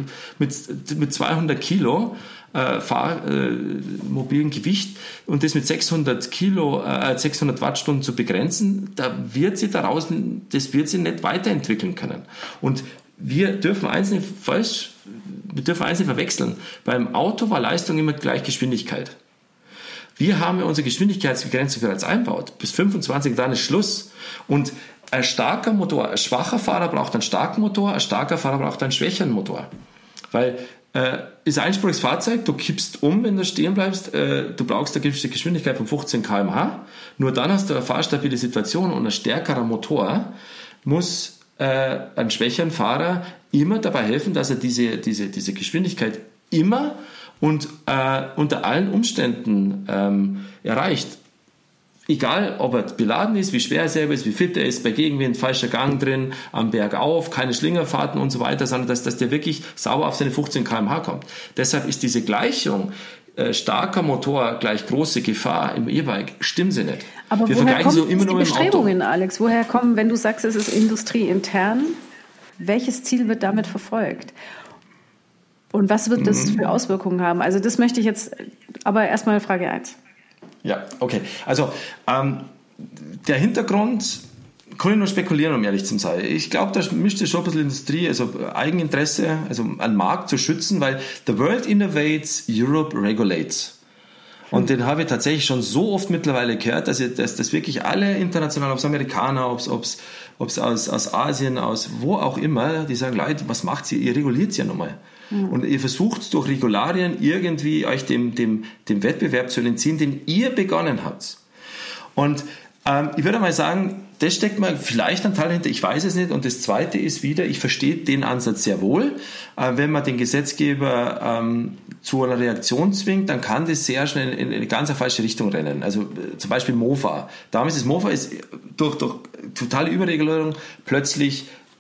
mit, mit zweihundert Kilo äh, Fahr, äh, mobilen Gewicht und das mit sechshundert Kilo, äh, sechshundert Wattstunden zu begrenzen, da wird sie daraus, das wird sie nicht weiterentwickeln können. Und wir dürfen eins nicht falsch, wir dürfen eins nicht verwechseln. Beim Auto war Leistung immer gleich Geschwindigkeit. Wir haben ja unsere Geschwindigkeitsbegrenzung bereits einbaut. Bis fünfundzwanzig, dann ist Schluss. Und ein starker Motor, ein schwacher Fahrer braucht einen starken Motor, ein starker Fahrer braucht einen schwächeren Motor. Weil äh, ist ein einspuriges Fahrzeug, du kippst um, wenn du stehen bleibst, äh, du brauchst eine Geschwindigkeit von fünfzehn Kilometer pro Stunde. Nur dann hast du eine fahrstabile Situation und ein stärkerer Motor muss äh, einen schwächeren Fahrer immer dabei helfen, dass er diese, diese, diese Geschwindigkeit immer und äh, unter allen Umständen ähm, erreicht. Egal, ob er beladen ist, wie schwer er selber ist, wie fit er ist, bei Gegenwind, falscher Gang drin, am Berg auf, keine Schlingerfahrten und so weiter, sondern dass, dass der wirklich sauber auf seine fünfzehn Kilometer pro Stunde kommt. Deshalb ist diese Gleichung, äh, starker Motor gleich große Gefahr im E-Bike, stimmt sie nicht. Aber wir woher kommen so immer die Bestrebungen, Alex? Woher kommen, wenn du sagst, es ist industrieintern, welches Ziel wird damit verfolgt? Und was wird das für Auswirkungen haben? Also das möchte ich jetzt, aber erstmal Frage eins. Ja, okay. Also ähm, der Hintergrund kann ich nur spekulieren, um ehrlich zu sein. Ich glaube, da müsste schon ein bisschen Industrie, also Eigeninteresse, also einen Markt zu schützen, weil the world innovates, Europe regulates. Und den habe ich tatsächlich schon so oft mittlerweile gehört, dass, ich, dass, dass wirklich alle international, ob es Amerikaner, ob es, ob es, ob es aus, aus Asien, aus wo auch immer, die sagen, Leute, was macht ihr? Ihr reguliert es ja nochmal. Mhm. Und ihr versucht durch Regularien irgendwie euch dem, dem, dem Wettbewerb zu entziehen, den ihr begonnen habt. Und ähm, ich würde mal sagen, das steckt mal vielleicht ein Teil hinter, ich weiß es nicht. Und das Zweite ist wieder, ich verstehe den Ansatz sehr wohl. Äh, wenn man den Gesetzgeber ähm, zu einer Reaktion zwingt, dann kann das sehr schnell in eine ganz falsche Richtung rennen. Also äh, zum Beispiel Mofa. Damals ist Mofa ist durch, durch totale Überregulierung plötzlich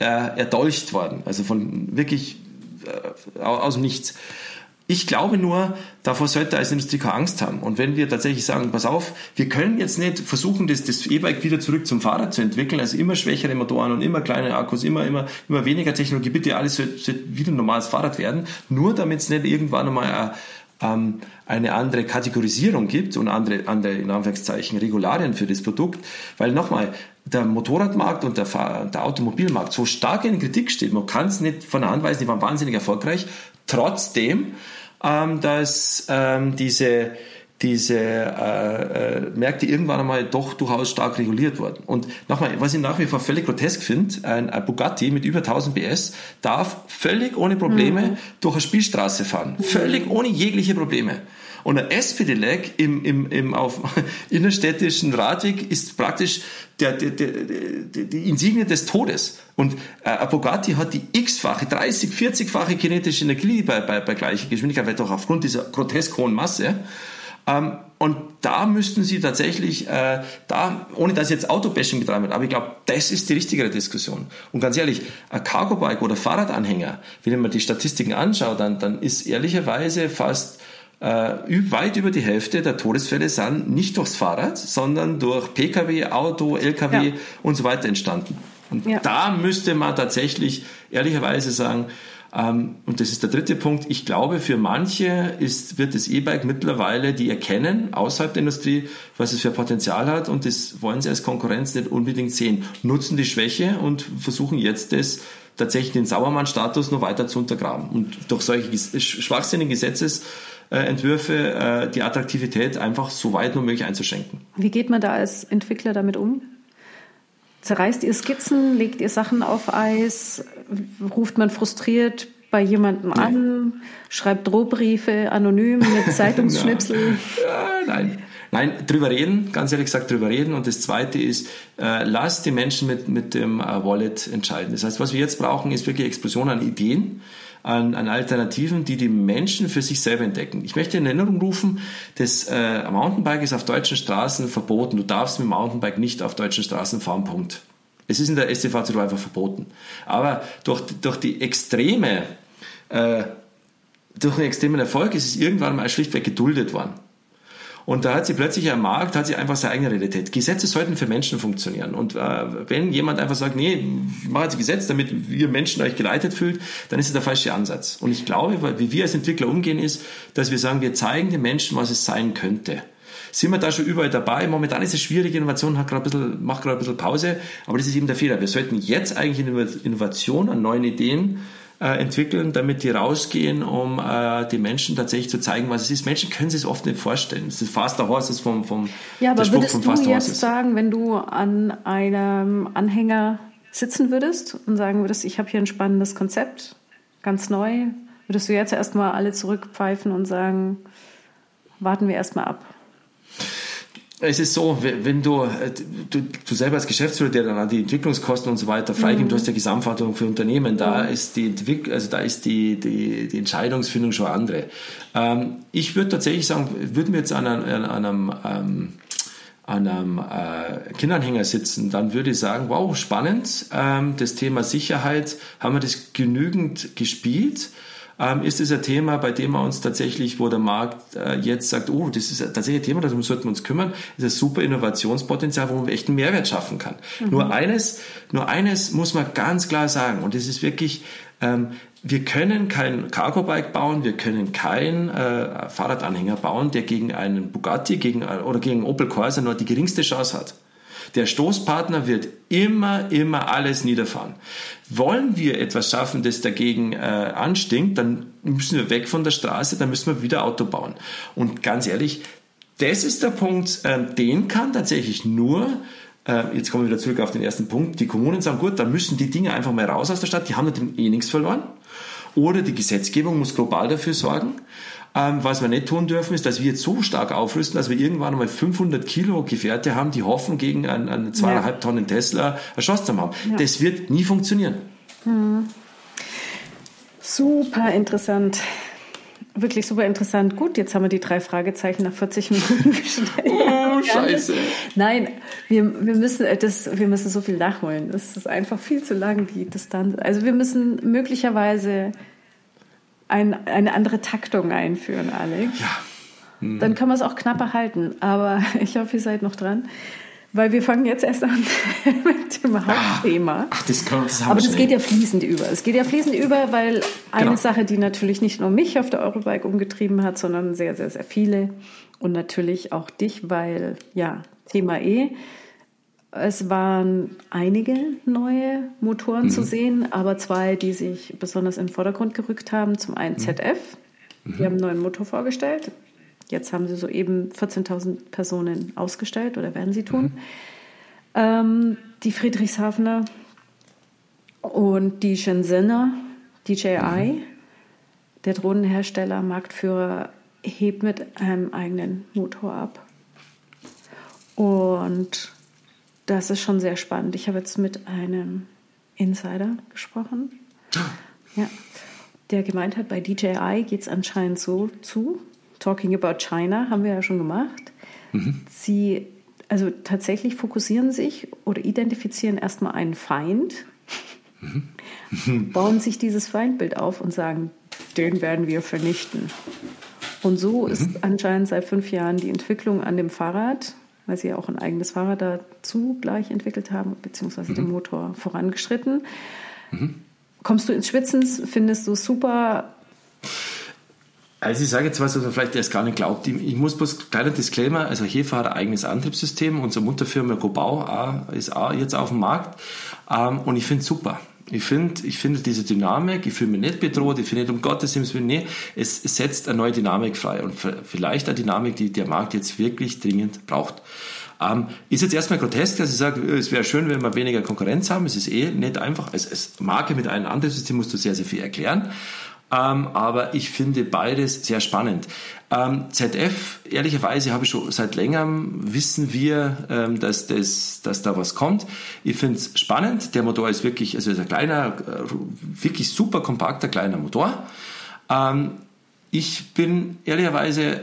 äh, erdolcht worden, also von wirklich äh, aus dem Nichts. Ich glaube nur, davor sollte als Industrie keine Angst haben. Und wenn wir tatsächlich sagen, pass auf, wir können jetzt nicht versuchen, das, das E-Bike wieder zurück zum Fahrrad zu entwickeln, also immer schwächere Motoren und immer kleine Akkus, immer, immer, immer weniger Technologie, bitte alles sollte, sollte wieder ein normales Fahrrad werden, nur damit es nicht irgendwann einmal ähm, eine andere Kategorisierung gibt und andere, andere, in Anführungszeichen, Regularien für das Produkt. Weil nochmal, der Motorradmarkt und der, Fahr- der Automobilmarkt so stark in Kritik steht, man kann es nicht von der Hand weisen, die waren wahnsinnig erfolgreich, trotzdem, ähm, dass ähm, diese, diese äh, äh, Märkte irgendwann einmal doch durchaus stark reguliert wurden. Und nochmal, was ich nach wie vor völlig grotesk finde, ein, ein Bugatti mit über tausend P S darf völlig ohne Probleme mhm. durch eine Spielstraße fahren. Mhm. Völlig ohne jegliche Probleme. Und ein S-Pedelec im, im, im auf innerstädtischen Radweg ist praktisch der, der, der, der, die Insignie des Todes. Und äh, ein Bugatti hat die x-fache, dreißig, vierzig-fache kinetische Energie bei, bei, bei gleicher Geschwindigkeit, weil doch aufgrund dieser grotesk hohen Masse. Ähm, und da müssten Sie tatsächlich, äh, da, ohne dass jetzt Autobashing betreiben wird, aber ich glaube, das ist die richtigere Diskussion. Und ganz ehrlich, ein Cargo-Bike oder Fahrradanhänger, wenn man die Statistiken anschaut, dann, dann ist ehrlicherweise fast Äh, weit über die Hälfte der Todesfälle sind nicht durchs Fahrrad, sondern durch Pkw, Auto, Lkw ja. und so weiter entstanden. Und ja. da müsste man tatsächlich ehrlicherweise sagen, ähm, und das ist der dritte Punkt, ich glaube, für manche ist, wird das E-Bike mittlerweile, die erkennen außerhalb der Industrie, was es für Potenzial hat, und das wollen sie als Konkurrenz nicht unbedingt sehen, nutzen die Schwäche und versuchen jetzt das tatsächlich den Sauermann-Status noch weiter zu untergraben und durch solche schwachsinnigen Gesetzes Entwürfe, die Attraktivität einfach so weit nur möglich einzuschränken. Wie geht man da als Entwickler damit um? Zerreißt ihr Skizzen, legt ihr Sachen auf Eis, ruft man frustriert bei jemandem nee. an, schreibt Drohbriefe anonym mit Zeitungsschnipsel? ja, nein. Nein, drüber reden, ganz ehrlich gesagt drüber reden. Und das Zweite ist, äh, lass die Menschen mit, mit dem äh, Wallet entscheiden. Das heißt, was wir jetzt brauchen, ist wirklich Explosion an Ideen, An, an Alternativen, die die Menschen für sich selber entdecken. Ich möchte in Erinnerung rufen, das äh, Mountainbike ist auf deutschen Straßen verboten. Du darfst mit dem Mountainbike nicht auf deutschen Straßen fahren, Punkt. Es ist in der S T V Z einfach verboten. Aber durch, durch die extreme, äh, durch den extremen Erfolg ist es irgendwann mal schlichtweg geduldet worden. Und da hat sie plötzlich am Markt, hat sie einfach seine eigene Realität. Gesetze sollten für Menschen funktionieren. Und äh, wenn jemand einfach sagt, nee, ich mache jetzt ein Gesetz, damit ihr Menschen euch geleitet fühlt, dann ist es der falsche Ansatz. Und ich glaube, wie wir als Entwickler umgehen, ist, dass wir sagen, wir zeigen den Menschen, was es sein könnte. Sind wir da schon überall dabei? Momentan ist es schwierig, Innovation hat gerade ein bisschen, macht gerade ein bisschen Pause, aber das ist eben der Fehler. Wir sollten jetzt eigentlich Innovation an neuen Ideen entwickeln, damit die rausgehen, um äh, den Menschen tatsächlich zu zeigen, was es ist. Menschen können sich es oft nicht vorstellen. Das ist Faster Horses vom, vom ja, aber der Spruch würdest vom du Faster jetzt Horses. sagen, wenn du an einem Anhänger sitzen würdest und sagen würdest, ich habe hier ein spannendes Konzept, ganz neu, würdest du jetzt erstmal alle zurückpfeifen und sagen, warten wir erstmal ab? Es ist so, wenn du, du, du selber als Geschäftsführer, der dann die Entwicklungskosten und so weiter freigibt, mhm. du hast ja Gesamtverantwortung für Unternehmen, da mhm. ist die Entwick- also da ist die, die, die Entscheidungsfindung schon andere. Ähm, ich würde tatsächlich sagen, würden wir jetzt an einem, an einem, ähm, an einem äh, Kinderanhänger sitzen, dann würde ich sagen, wow, spannend, ähm, das Thema Sicherheit, haben wir das genügend gespielt? Ähm, ist es ein Thema, bei dem wir uns tatsächlich, wo der Markt äh, jetzt sagt, oh, das ist tatsächlich ein Thema, darum sollten wir uns kümmern, ist ein super Innovationspotenzial, wo man echt einen Mehrwert schaffen kann. Mhm. Nur eines, nur eines muss man ganz klar sagen, und das ist wirklich, ähm, wir können kein Cargo-Bike bauen, wir können keinen äh, Fahrradanhänger bauen, der gegen einen Bugatti gegen, oder gegen einen Opel Corsa nur die geringste Chance hat. Der Stoßpartner wird immer, immer alles niederfahren. Wollen wir etwas schaffen, das dagegen äh, anstinkt, dann müssen wir weg von der Straße, dann müssen wir wieder Auto bauen. Und ganz ehrlich, das ist der Punkt, äh, den kann tatsächlich nur, äh, jetzt kommen wir wieder zurück auf den ersten Punkt, die Kommunen sagen, gut, dann müssen die Dinge einfach mal raus aus der Stadt, die haben natürlich eh nichts verloren. Oder die Gesetzgebung muss global dafür sorgen. Ähm, was wir nicht tun dürfen, ist, dass wir jetzt so stark aufrüsten, dass wir irgendwann einmal fünfhundert Kilo Gefährte haben, die hoffen, gegen einen, einen zweieinhalb ja. Tonnen Tesla erschossen zu haben. Ja. Das wird nie funktionieren. Hm. Super interessant. wirklich super interessant. Gut, jetzt haben wir die drei Fragezeichen nach vierzig Minuten gestellt. Oh, scheiße. Nein, wir, wir, müssen das, wir müssen so viel nachholen. Das ist einfach viel zu lang, die Distanz. Also wir müssen möglicherweise ein, eine andere Taktung einführen, Alex. Ja. Hm. Dann können wir es auch knapper halten. Aber ich hoffe, ihr seid noch dran. Weil wir fangen jetzt erst an mit dem Hauptthema. Ach, das, kann, das haben Aber wir das geht ja fließend über. Es geht ja fließend über, weil eine genau. Sache, die natürlich nicht nur mich auf der Eurobike umgetrieben hat, sondern sehr, sehr, sehr viele. Und natürlich auch dich, weil, ja, Thema E. Es waren einige neue Motoren mhm. zu sehen, aber zwei, die sich besonders in den Vordergrund gerückt haben. Zum einen mhm. Z F. Mhm. Die haben einen neuen Motor vorgestellt. Jetzt haben sie soeben vierzehntausend Personen ausgestellt oder werden sie tun. Mhm. Ähm, die Friedrichshafener und die Shenzhener, D J I, mhm. der Drohnenhersteller, Marktführer, hebt mit einem eigenen Motor ab. Und das ist schon sehr spannend. Ich habe jetzt mit einem Insider gesprochen, ja, der gemeint hat, bei D J I geht es anscheinend so zu. Talking about China haben wir ja schon gemacht. Mhm. Sie, also tatsächlich fokussieren sich oder identifizieren erstmal einen Feind, mhm. bauen sich dieses Feindbild auf und sagen, den werden wir vernichten. Und so mhm. ist anscheinend seit fünf Jahren die Entwicklung an dem Fahrrad, weil sie ja auch ein eigenes Fahrrad dazu gleich entwickelt haben, beziehungsweise mhm. den Motor vorangeschritten. Mhm. Kommst du ins Schwitzen? Findest du super? Also ich sage jetzt was, was man vielleicht erst gar nicht glaubt. Ich muss bloß, kleiner Disclaimer, also Hefa hat ein eigenes Antriebssystem, unsere Mutterfirma Gobau ist auch jetzt auf dem Markt und ich finde es super. Ich finde ich finde diese Dynamik, ich fühle mich nicht bedroht, ich finde nicht um Gottes Willen, nee, es, es setzt eine neue Dynamik frei und vielleicht eine Dynamik, die der Markt jetzt wirklich dringend braucht. Ähm, ist jetzt erstmal grotesk, dass ich sage, es wäre schön, wenn wir weniger Konkurrenz haben, es ist eh nicht einfach, als, als Marke mit einem Antriebssystem musst du sehr, sehr viel erklären. Ähm, aber ich finde beides sehr spannend. Ähm, Z F, ehrlicherweise habe ich schon seit längerem, wissen wir, ähm, dass, das, dass da was kommt. Ich finde es spannend. Der Motor ist wirklich, also ist ein kleiner, wirklich super kompakter kleiner Motor. Ähm, ich bin ehrlicherweise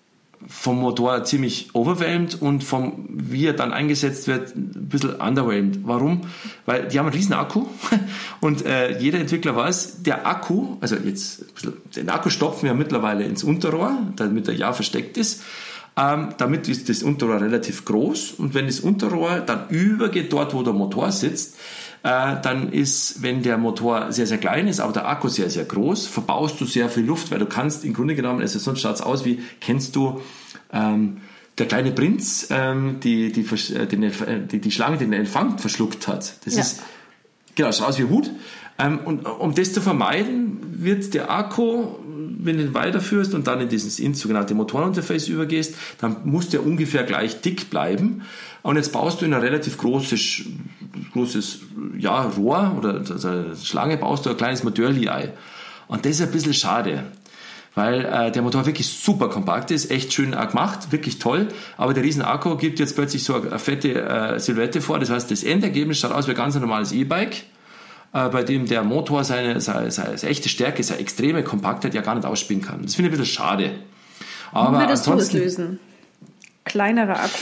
vom Motor ziemlich overwhelmed und vom, wie er dann eingesetzt wird, ein bisschen underwhelmed. Warum? Weil die haben einen riesen Akku und äh, jeder Entwickler weiß, der Akku, also jetzt ein bisschen, den Akku stopfen wir mittlerweile ins Unterrohr, damit er ja versteckt ist. Ähm, damit ist das Unterrohr relativ groß und wenn das Unterrohr dann übergeht dort, wo der Motor sitzt, äh, dann ist, wenn der Motor sehr, sehr klein ist, aber der Akku sehr, sehr groß, verbaust du sehr viel Luft, weil du kannst im Grunde genommen, also sonst schaut es aus wie, kennst du ähm, der kleine Prinz, ähm, die, die, die, die, die Schlange, die den Elefant verschluckt hat. Das ja. ist, genau, schaut aus wie Hut. Ähm, und um das zu vermeiden, wird der Akku, wenn du ihn weiterführst und dann in dieses sogenannte Motorinterface übergehst, dann muss der ungefähr gleich dick bleiben. Und jetzt baust du in ein relativ großes, großes ja, Rohr oder eine Schlange, baust du ein kleines Motorli-Ei. Und das ist ein bisschen schade, weil äh, der Motor wirklich super kompakt ist, echt schön auch gemacht, wirklich toll. Aber der riesen Akku gibt jetzt plötzlich so eine, eine fette äh, Silhouette vor. Das heißt, das Endergebnis schaut aus wie ein ganz normales E-Bike, äh, bei dem der Motor seine, seine, seine echte Stärke, seine extreme Kompaktheit ja gar nicht ausspielen kann. Das finde ich ein bisschen schade. Aber wie würdest du es lösen? Kleinerer Akku?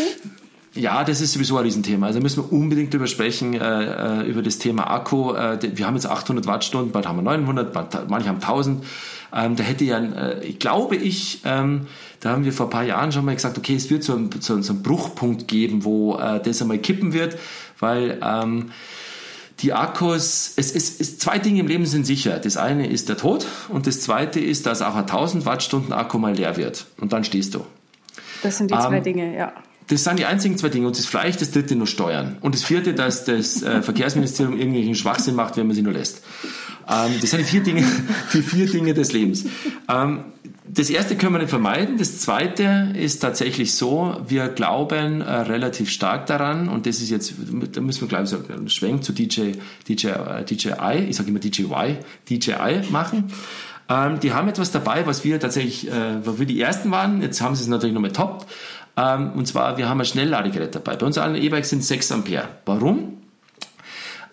Ja, das ist sowieso ein Riesenthema. Also müssen wir unbedingt drüber sprechen, äh, über das Thema Akku. Äh, wir haben jetzt achthundert Wattstunden, bald haben wir neunhundert, manche haben tausend. Ähm, da hätte ja, äh, glaube ich, ähm, da haben wir vor ein paar Jahren schon mal gesagt, okay, es wird so einen so, so einen Bruchpunkt geben, wo äh, das einmal kippen wird, weil ähm, die Akkus, es ist, es, zwei Dinge im Leben sind sicher. Das eine ist der Tod und das zweite ist, dass auch ein tausend Wattstunden Akku mal leer wird und dann stehst du. Das sind die ähm, zwei Dinge, ja. Das sind die einzigen zwei Dinge. Und das vielleicht das dritte nur Steuern. Und das vierte, dass das äh, Verkehrsministerium irgendwelchen Schwachsinn macht, wenn man sie nur lässt. Ähm, das sind die vier Dinge, die vier Dinge des Lebens. Ähm, das erste können wir nicht vermeiden. Das zweite ist tatsächlich so, wir glauben äh, relativ stark daran, und das ist jetzt, da müssen wir gleich so einen Schwenk zu D J, D J, D J I, ich sage immer D J Y, D J I machen. Ähm, die haben etwas dabei, was wir tatsächlich, äh, wo wir die Ersten waren, jetzt haben sie es natürlich nochmal toppt. Ähm, und zwar, wir haben ein Schnellladegerät dabei. Bei uns allen E-Bikes sind sechs Ampere. Warum?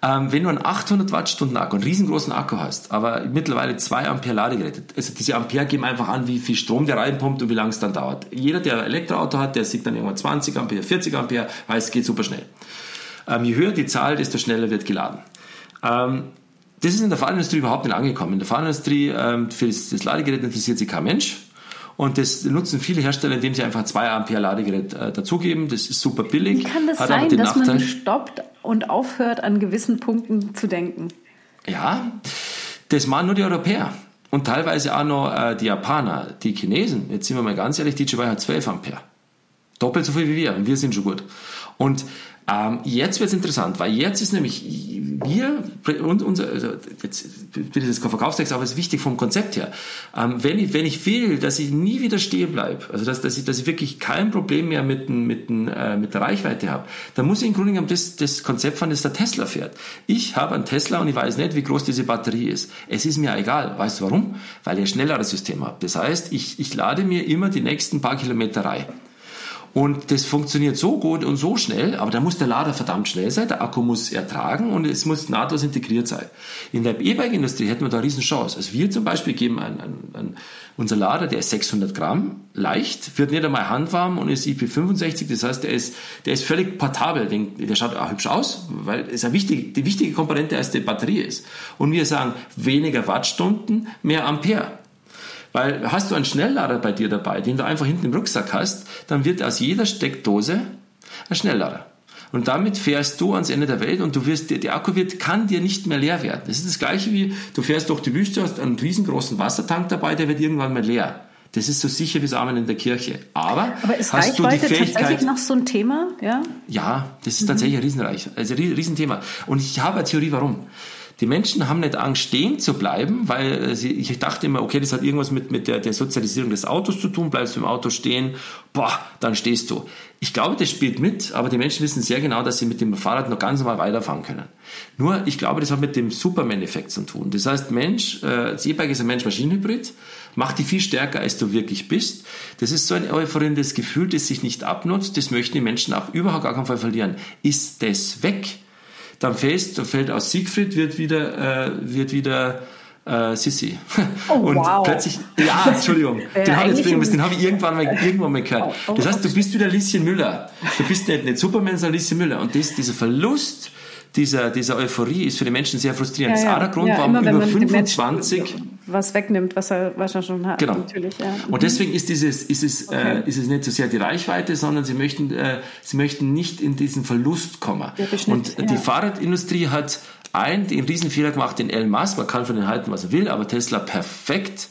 Ähm, wenn du einen achthundert Wattstunden Akku, einen riesengroßen Akku hast, aber mittlerweile zwei Ampere Ladegeräte, also diese Ampere geben einfach an, wie viel Strom der reinpumpt und wie lange es dann dauert. Jeder, der ein Elektroauto hat, der sieht dann irgendwann zwanzig Ampere, vierzig Ampere, weiß, es geht super schnell. Ähm, je höher die Zahl, desto schneller wird geladen. Ähm, das ist in der Fahrradindustrie überhaupt nicht angekommen. In der Fahrradindustrie, ähm, für das, das Ladegerät interessiert sich kein Mensch. Und das nutzen viele Hersteller, indem sie einfach zwei Ampere Ladegerät äh, dazugeben. Das ist super billig. Wie kann das hat sein, aber den dass Nachteil, man stoppt und aufhört, an gewissen Punkten zu denken? Ja, das machen nur die Europäer. Und teilweise auch noch äh, die Japaner, die Chinesen. Jetzt sind wir mal ganz ehrlich, D J Y hat zwölf Ampere. Doppelt so viel wie wir. Und wir sind schon gut. Und ähm, jetzt wird es interessant, weil jetzt ist nämlich wir und unser, also jetzt bin ich jetzt kein Verkaufstext, aber es ist wichtig vom Konzept her. Ähm, wenn ich wenn ich will, dass ich nie wieder stehen bleibe, also dass, dass ich dass ich wirklich kein Problem mehr mit mit äh, mit der Reichweite habe, dann muss ich im Grunde genommen das das Konzept fahren, das der Tesla fährt. Ich habe einen Tesla und ich weiß nicht, wie groß diese Batterie ist. Es ist mir egal. Weißt du warum? Weil ich ein schnelleres System habe. Das heißt, ich ich lade mir immer die nächsten paar Kilometer rein. Und das funktioniert so gut und so schnell, aber da muss der Lader verdammt schnell sein, der Akku muss ertragen und es muss nahtlos integriert sein. In der E-Bike-Industrie hätten wir da eine riesen Chance. Also wir zum Beispiel geben ein, ein, ein, unser Lader, der ist sechshundert Gramm, leicht, wird nicht einmal handwarm und ist I P fünfundsechzig, das heißt, der ist, der ist völlig portabel, der schaut auch hübsch aus, weil es eine wichtige, die wichtige Komponente als die Batterie ist. Und wir sagen, weniger Wattstunden, mehr Ampere. Weil hast du einen Schnelllader bei dir dabei, den du einfach hinten im Rucksack hast, dann wird aus jeder Steckdose ein Schnelllader. Und damit fährst du ans Ende der Welt und du wirst, der Akku wird, kann dir nicht mehr leer werden. Das ist das Gleiche wie, du fährst durch die Wüste, hast einen riesengroßen Wassertank dabei, der wird irgendwann mal leer. Das ist so sicher wie das Amen in der Kirche. Aber, Aber ist hast du die Fähigkeit, tatsächlich noch so ein Thema? Ja, ja, das ist tatsächlich ein Riesenreich, also ein Riesenthema. Und ich habe eine Theorie, warum. Die Menschen haben nicht Angst, stehen zu bleiben, weil sie, ich dachte immer, okay, das hat irgendwas mit, mit der, der Sozialisierung des Autos zu tun, bleibst du im Auto stehen, boah, dann stehst du. Ich glaube, das spielt mit, aber die Menschen wissen sehr genau, dass sie mit dem Fahrrad noch ganz normal weiterfahren können. Nur, ich glaube, das hat mit dem Superman-Effekt zu tun. Das heißt, Mensch, äh, das E-Bike ist ein Mensch-Maschinen-Hybrid, macht die viel stärker, als du wirklich bist. Das ist so ein euphorisierendes Gefühl, das sich nicht abnutzt, das möchten die Menschen auf überhaupt gar keinen Fall verlieren. Ist das weg? Dann fällt, dann fällt aus Siegfried wird wieder, äh, wird wieder äh, Sissi. Oh, und wow. plötzlich, ja, Entschuldigung, ja, den habe ich jetzt bringen müssen, den habe ich irgendwann mal, irgendwann mal gehört. Oh, oh, das heißt, du bist wieder Lieschen Müller. Du bist nicht, nicht Superman, sondern Lieschen Müller. Und das, dieser Verlust dieser, dieser Euphorie ist für die Menschen sehr frustrierend. Ja, ja. Das ist auch der Grund, ja, warum immer, über fünfundzwanzig was wegnimmt, was er, was er schon hat. Genau. Natürlich, ja. Und deswegen ist dieses, ist es, Okay. äh, ist es nicht so sehr die Reichweite, sondern sie möchten, äh, sie möchten nicht in diesen Verlust kommen. Und ja. die Fahrradindustrie hat einen, den Riesenfehler gemacht, den Elon Musk, man kann von den halten, was er will, aber Tesla perfekt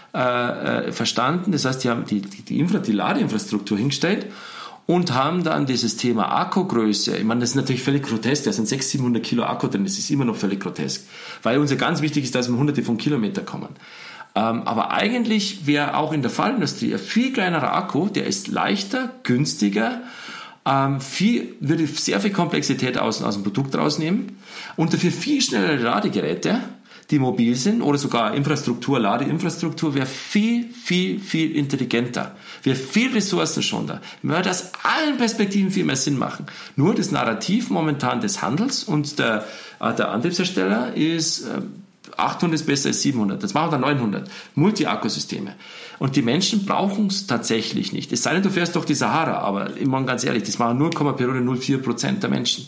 äh, äh, verstanden. Das heißt, die haben die, die, die, Infra, die Ladeinfrastruktur hingestellt und haben dann dieses Thema Akkugröße, ich meine, das ist natürlich völlig grotesk, da sind sechshundert, siebenhundert Kilo Akku drin, das ist immer noch völlig grotesk, weil uns ja ganz wichtig ist, dass wir hunderte von Kilometern kommen. Ähm, aber eigentlich wäre auch in der Fahrradindustrie ein viel kleinerer Akku, der ist leichter, günstiger, ähm, viel, würde sehr viel Komplexität aus, aus dem Produkt rausnehmen und dafür viel schnellere Ladegeräte, die mobil sind oder sogar Infrastruktur, Ladeinfrastruktur, wäre viel, viel, viel intelligenter, wäre viel ressourcenschonender, würde aus allen Perspektiven viel mehr Sinn machen. Nur das Narrativ momentan des Handels und der, der Antriebshersteller ist, achthundert ist besser als siebenhundert, jetzt machen wir dann neunhundert, Multi-Akkusysteme. Und die Menschen brauchen es tatsächlich nicht. Es sei denn, du fährst durch die Sahara, aber ich meine ganz ehrlich, das machen null Komma null vier Prozent der Menschen.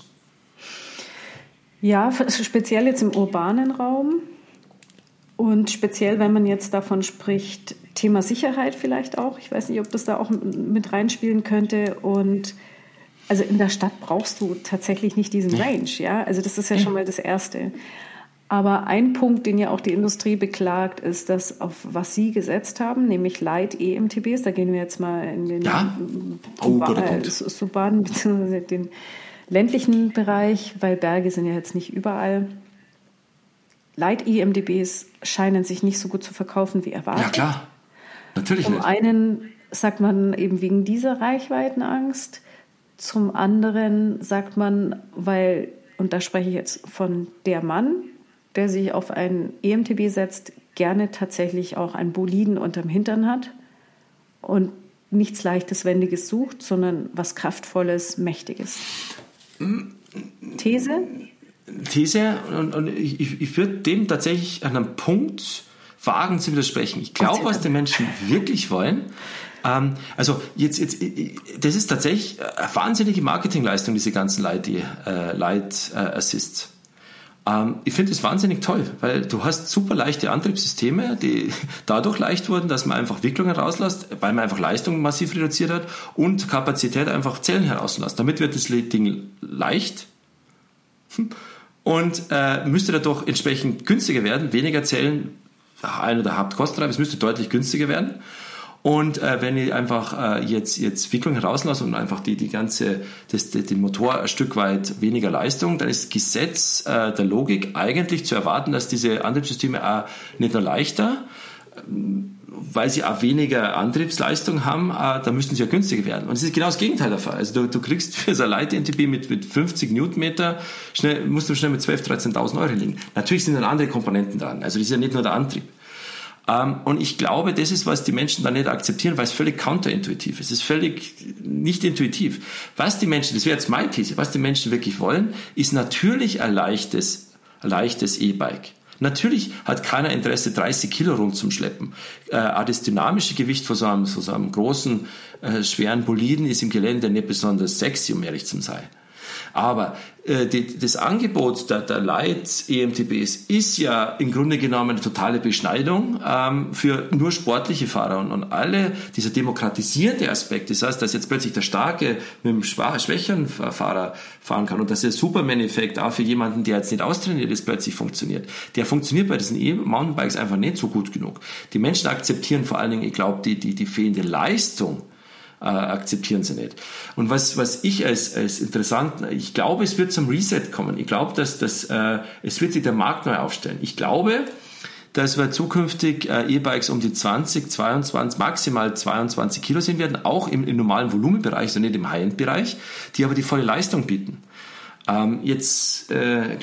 Ja, speziell jetzt im urbanen Raum und speziell, wenn man jetzt davon spricht, Thema Sicherheit vielleicht auch. Ich weiß nicht, ob das da auch mit reinspielen könnte. Und also in der Stadt brauchst du tatsächlich nicht diesen Range. Ja, also das ist ja schon mal das Erste. Aber ein Punkt, den ja auch die Industrie beklagt, ist das, auf was sie gesetzt haben, nämlich Light E M T Bs. Da gehen wir jetzt mal in den ja. oh, äh, Suburban bzw. den ländlichen Bereich, weil Berge sind ja jetzt nicht überall. Light E M T Bs scheinen sich nicht so gut zu verkaufen wie erwartet. Ja, klar. Natürlich Zum nicht. einen sagt man eben wegen dieser Reichweitenangst. Zum anderen sagt man, weil, und da spreche ich jetzt von der Mann, der sich auf einen E M T B setzt, gerne tatsächlich auch einen Boliden unterm Hintern hat und nichts Leichtes, Wendiges sucht, sondern was Kraftvolles, Mächtiges. These? These, und, und ich, ich würde dem tatsächlich an einem Punkt wagen zu widersprechen. Ich glaube, was die Menschen wirklich wollen, ähm, also jetzt, jetzt, das ist tatsächlich eine wahnsinnige Marketingleistung, diese ganzen Light, äh, Light äh, Assists. Ähm, ich finde das wahnsinnig toll, weil du hast super leichte Antriebssysteme, die dadurch leicht wurden, dass man einfach Wicklungen rauslässt, weil man einfach Leistung massiv reduziert hat und Kapazität einfach Zellen herauslässt. Damit wird das Ding leicht und äh, müsste dadurch entsprechend günstiger werden, weniger Zellen, einer der Hauptkosten, aber es müsste deutlich günstiger werden. Und äh, wenn ich einfach äh, jetzt, jetzt Wicklung herauslasse und einfach die, die ganze, das, die, den Motor ein Stück weit weniger Leistung, dann ist Gesetz äh, der Logik eigentlich zu erwarten, dass diese Antriebssysteme auch nicht nur leichter, weil sie auch weniger Antriebsleistung haben, äh, dann müssten sie ja günstiger werden. Und es ist genau das Gegenteil der Fall. Also du, du kriegst für so ein Light-N T B mit, mit fünfzig Newtonmeter, schnell, musst du schnell mit zwölftausend, dreizehntausend Euro liegen. Natürlich sind dann andere Komponenten dran. Also das ist ja nicht nur der Antrieb. Um, und ich glaube, das ist, was die Menschen da nicht akzeptieren, weil es völlig counterintuitiv ist. Es ist völlig nicht intuitiv. Was die Menschen, das wäre jetzt meine These, was die Menschen wirklich wollen, ist natürlich ein leichtes, ein leichtes E-Bike. Natürlich hat keiner Interesse, dreißig Kilo rumzuschleppen. Äh, auch das dynamische Gewicht von so einem, von so einem großen, äh, schweren Boliden ist im Gelände nicht besonders sexy, um ehrlich zu sein. Aber äh, die, das Angebot der, der Light-E M T Bs ist ja im Grunde genommen eine totale Beschneidung ähm, für nur sportliche Fahrer. Und, und alle dieser demokratisierte Aspekt, das heißt, dass jetzt plötzlich der Starke mit dem schwächeren Fahrer fahren kann und dass der Superman-Effekt auch für jemanden, der jetzt nicht austrainiert ist, plötzlich funktioniert, der funktioniert bei diesen E-Mountainbikes einfach nicht so gut genug. Die Menschen akzeptieren vor allen Dingen, ich glaube, die, die, die fehlende Leistung, Äh, akzeptieren sie nicht. Und was, was ich als, als interessant, ich glaube, es wird zum Reset kommen. Ich glaube, dass, dass äh, es wird sich der Markt neu aufstellen. Ich glaube, dass wir zukünftig äh, E-Bikes um die zwanzig, zweiundzwanzig, maximal zweiundzwanzig Kilo sehen werden, auch im, im normalen Volumenbereich, also nicht im High-End-Bereich, die aber die volle Leistung bieten. Ähm, jetzt, äh,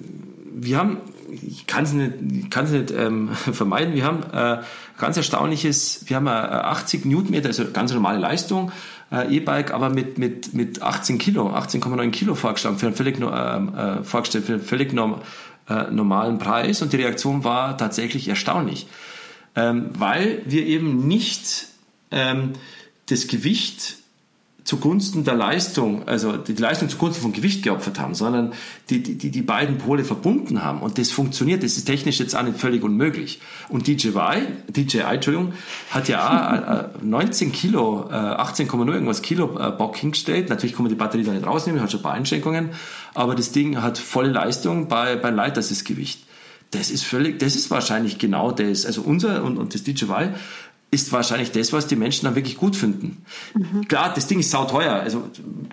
wir haben, ich kann es nicht, kann es nicht ähm, vermeiden, wir haben äh, ganz erstaunliches, wir haben eine achtzig Newtonmeter, also ganz normale Leistung, äh, E-Bike, aber mit, mit, mit achtzehn Kilo, achtzehn Komma neun Kilo vorgeschlagen, für einen völlig, äh, vorgestellt, für einen völlig norm, äh, normalen Preis, und die Reaktion war tatsächlich erstaunlich, ähm, weil wir eben nicht ähm, das Gewicht zugunsten der Leistung, also die Leistung zugunsten von Gewicht geopfert haben, sondern die, die, die beiden Pole verbunden haben. Und das funktioniert, das ist technisch jetzt auch nicht völlig unmöglich. Und D J I, D J I, Entschuldigung, hat ja auch neunzehn Kilo, achtzehn Komma null irgendwas Kilo Bock hingestellt. Natürlich kann man die Batterie da nicht rausnehmen, hat schon ein paar Einschränkungen, aber das Ding hat volle Leistung bei, bei Light Assist Gewicht. Das ist völlig, das ist wahrscheinlich genau das. Also unser und, und das D J I ist wahrscheinlich das, was die Menschen dann wirklich gut finden. Mhm. Klar, das Ding ist sauteuer, also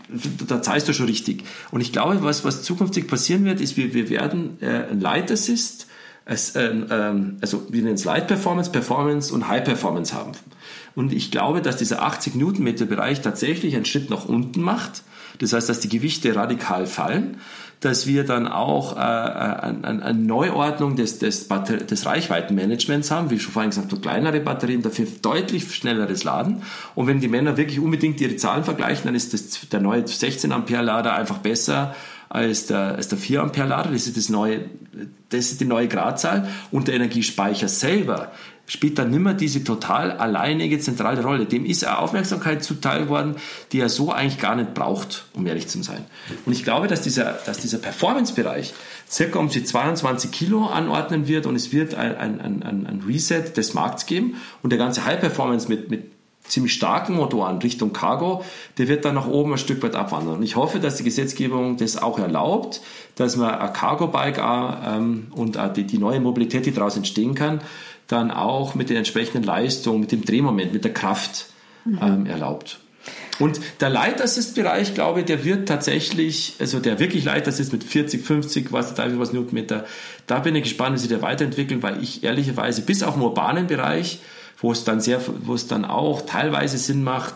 da zahlst du schon richtig. Und ich glaube, was, was zukünftig passieren wird, ist, wir, wir werden äh, ein Light Assist, als, äh, ähm, also wir nennen es Light Performance, Performance und High Performance haben. Und ich glaube, dass dieser achtzig Newtonmeter Bereich tatsächlich einen Schritt nach unten macht. Das heißt, dass die Gewichte radikal fallen, dass wir dann auch äh, eine, eine Neuordnung des, des, Batter- des Reichweitenmanagements haben, wie schon vorhin gesagt, kleinere Batterien, dafür deutlich schnelleres Laden. Und wenn die Männer wirklich unbedingt ihre Zahlen vergleichen, dann ist das, der neue sechzehn Ampere Lader einfach besser als der, als der vier Ampere Lader. Das ist das neue, das ist die neue Gradzahl. Und der Energiespeicher selber spielt dann nimmer diese total alleinige zentrale Rolle. Dem ist eine Aufmerksamkeit zuteil worden, die er so eigentlich gar nicht braucht, um ehrlich zu sein. Und ich glaube, dass dieser, dass dieser Performance-Bereich circa um die zweiundzwanzig Kilo anordnen wird, und es wird ein, ein, ein, ein Reset des Markts geben, und der ganze High-Performance mit, mit ziemlich starken Motoren Richtung Cargo, der wird dann nach oben ein Stück weit abwandern. Und ich hoffe, dass die Gesetzgebung das auch erlaubt, dass man ein Cargo-Bike ähm, und auch die, die neue Mobilität, die daraus entstehen kann, dann auch mit den entsprechenden Leistungen, mit dem Drehmoment, mit der Kraft ähm, erlaubt. Und der Light Assist Bereich, glaube ich, der wird tatsächlich, also der wirklich Light Assist mit vierzig, fünfzig, was da was Newtonmeter, da bin ich gespannt, wie sich der weiterentwickelt, weil ich ehrlicherweise bis auf den urbanen Bereich, wo es dann sehr, wo es dann auch teilweise Sinn macht,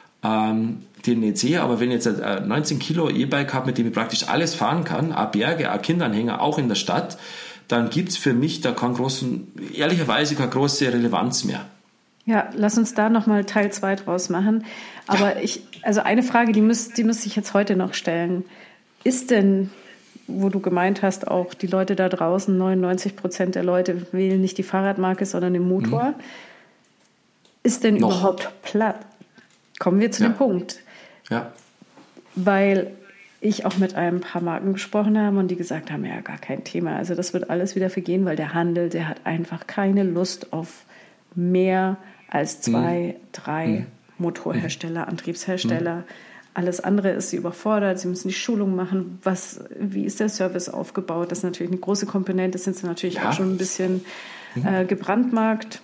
ähm, den nicht sehe, aber wenn ich jetzt ein neunzehn Kilo E-Bike habe, mit dem ich praktisch alles fahren kann, auch Berge, auch Kinderanhänger, auch in der Stadt, dann gibt es für mich da keinen großen, ehrlicherweise keine große Relevanz mehr. Ja, lass uns da nochmal Teil zwei draus machen. Aber ja. ich, also eine Frage, die müsste die müsste ich jetzt heute noch stellen. Ist denn wo du gemeint hast, auch die Leute da draußen, neunundneunzig Prozent der Leute wählen nicht die Fahrradmarke, sondern den Motor. Mhm. Ist denn Noch. überhaupt Platz? Kommen wir zu ja. dem Punkt. Ja. Weil ich auch mit ein paar Marken gesprochen habe und die gesagt haben, ja, gar kein Thema. Also das wird alles wieder vergehen, weil der Handel, der hat einfach keine Lust auf mehr als zwei, mhm. drei mhm. Motorhersteller, Antriebshersteller. Mhm. Alles andere ist sie überfordert. Sie müssen die Schulung machen. Was, wie ist der Service aufgebaut? Das ist natürlich eine große Komponente. Das sind sie natürlich ja. auch schon ein bisschen mhm. äh, gebrandmarkt.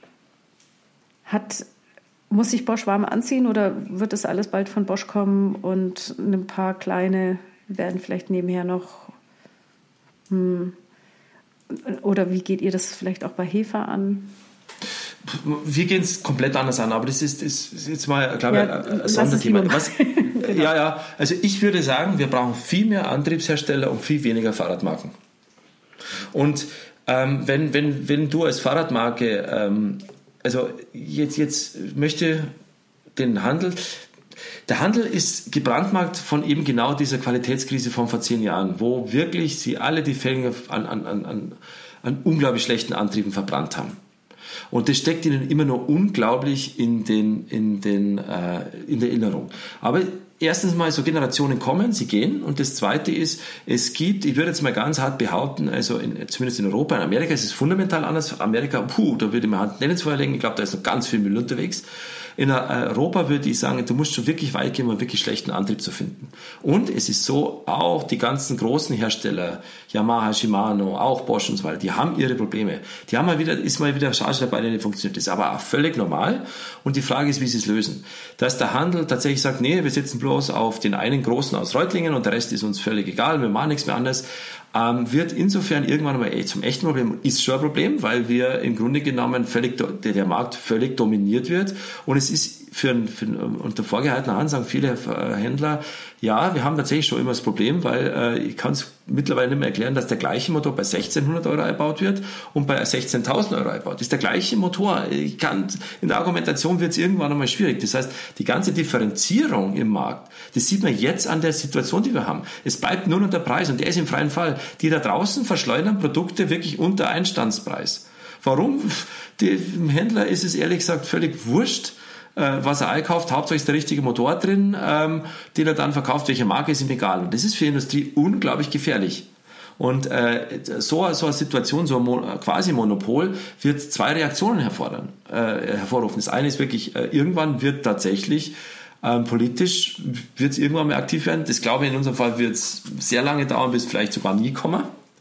Hat, muss sich Bosch warm anziehen oder wird das alles bald von Bosch kommen und ein paar kleine werden vielleicht nebenher noch... Hm, oder wie geht ihr das vielleicht auch bei Hefer an? Wir gehen es komplett anders an, aber das ist, ist, ist jetzt mal, glaube ich, ja, ein Sonderthema. Was, genau. Ja, ja, also ich würde sagen, wir brauchen viel mehr Antriebshersteller und viel weniger Fahrradmarken. Und ähm, wenn, wenn, wenn du als Fahrradmarke, ähm, also jetzt, jetzt möchte den Handel, der Handel ist gebrandmarkt von eben genau dieser Qualitätskrise von vor zehn Jahren, wo wirklich sie alle die Felgen an, an, an, an unglaublich schlechten Antrieben verbrannt haben. Und das steckt ihnen immer noch unglaublich in, den, in, den, äh, in der Erinnerung. Aber erstens mal, so Generationen kommen, sie gehen. Und das Zweite ist, es gibt, ich würde jetzt mal ganz hart behaupten, also in, zumindest in Europa, in Amerika ist es fundamental anders. Amerika, puh, da würde ich meine Hand nicht ins Feuer legen. Ich glaube, da ist noch ganz viel Müll unterwegs. In Europa würde ich sagen, du musst schon wirklich weit gehen, um einen wirklich schlechten Antrieb zu finden. Und es ist so, auch die ganzen großen Hersteller, Yamaha, Shimano, auch Bosch und so weiter, die haben ihre Probleme. Die haben mal wieder, ist mal wieder Charge dabei, die nicht funktioniert. Das ist aber auch völlig normal. Und die Frage ist, wie sie es lösen. Dass der Handel tatsächlich sagt, nee, wir setzen bloß auf den einen Großen aus Reutlingen und der Rest ist uns völlig egal, wir machen nichts mehr anderes, ähm, wird insofern irgendwann mal zum echten Problem, ist schon ein Problem, weil wir im Grunde genommen völlig, der Markt völlig dominiert wird. Und es ist für, für unter vorgehaltener Hand sagen viele Händler, ja, wir haben tatsächlich schon immer das Problem, weil äh, ich kann es mittlerweile nicht mehr erklären, dass der gleiche Motor bei sechzehnhundert Euro eingebaut wird und bei sechzehntausend Euro eingebaut. Das ist der gleiche Motor. Ich kann, in der Argumentation wird es irgendwann einmal schwierig. Das heißt, die ganze Differenzierung im Markt, das sieht man jetzt an der Situation, die wir haben. Es bleibt nur noch der Preis und der ist im freien Fall. Die da draußen verschleudern Produkte wirklich unter Einstandspreis. Warum? Dem Händler ist es ehrlich gesagt völlig wurscht, was er einkauft, hauptsächlich ist der richtige Motor drin, ähm, den er dann verkauft, welche Marke ist ihm egal. Und das ist für die Industrie unglaublich gefährlich. Und äh, so, so eine Situation, so ein Mo- quasi Monopol, wird zwei Reaktionen herfordern, äh, hervorrufen. Das eine ist wirklich, äh, irgendwann wird tatsächlich ähm, politisch, wird es irgendwann mal aktiv werden. Das glaube ich, in unserem Fall wird es sehr lange dauern, bis vielleicht sogar nie kommen.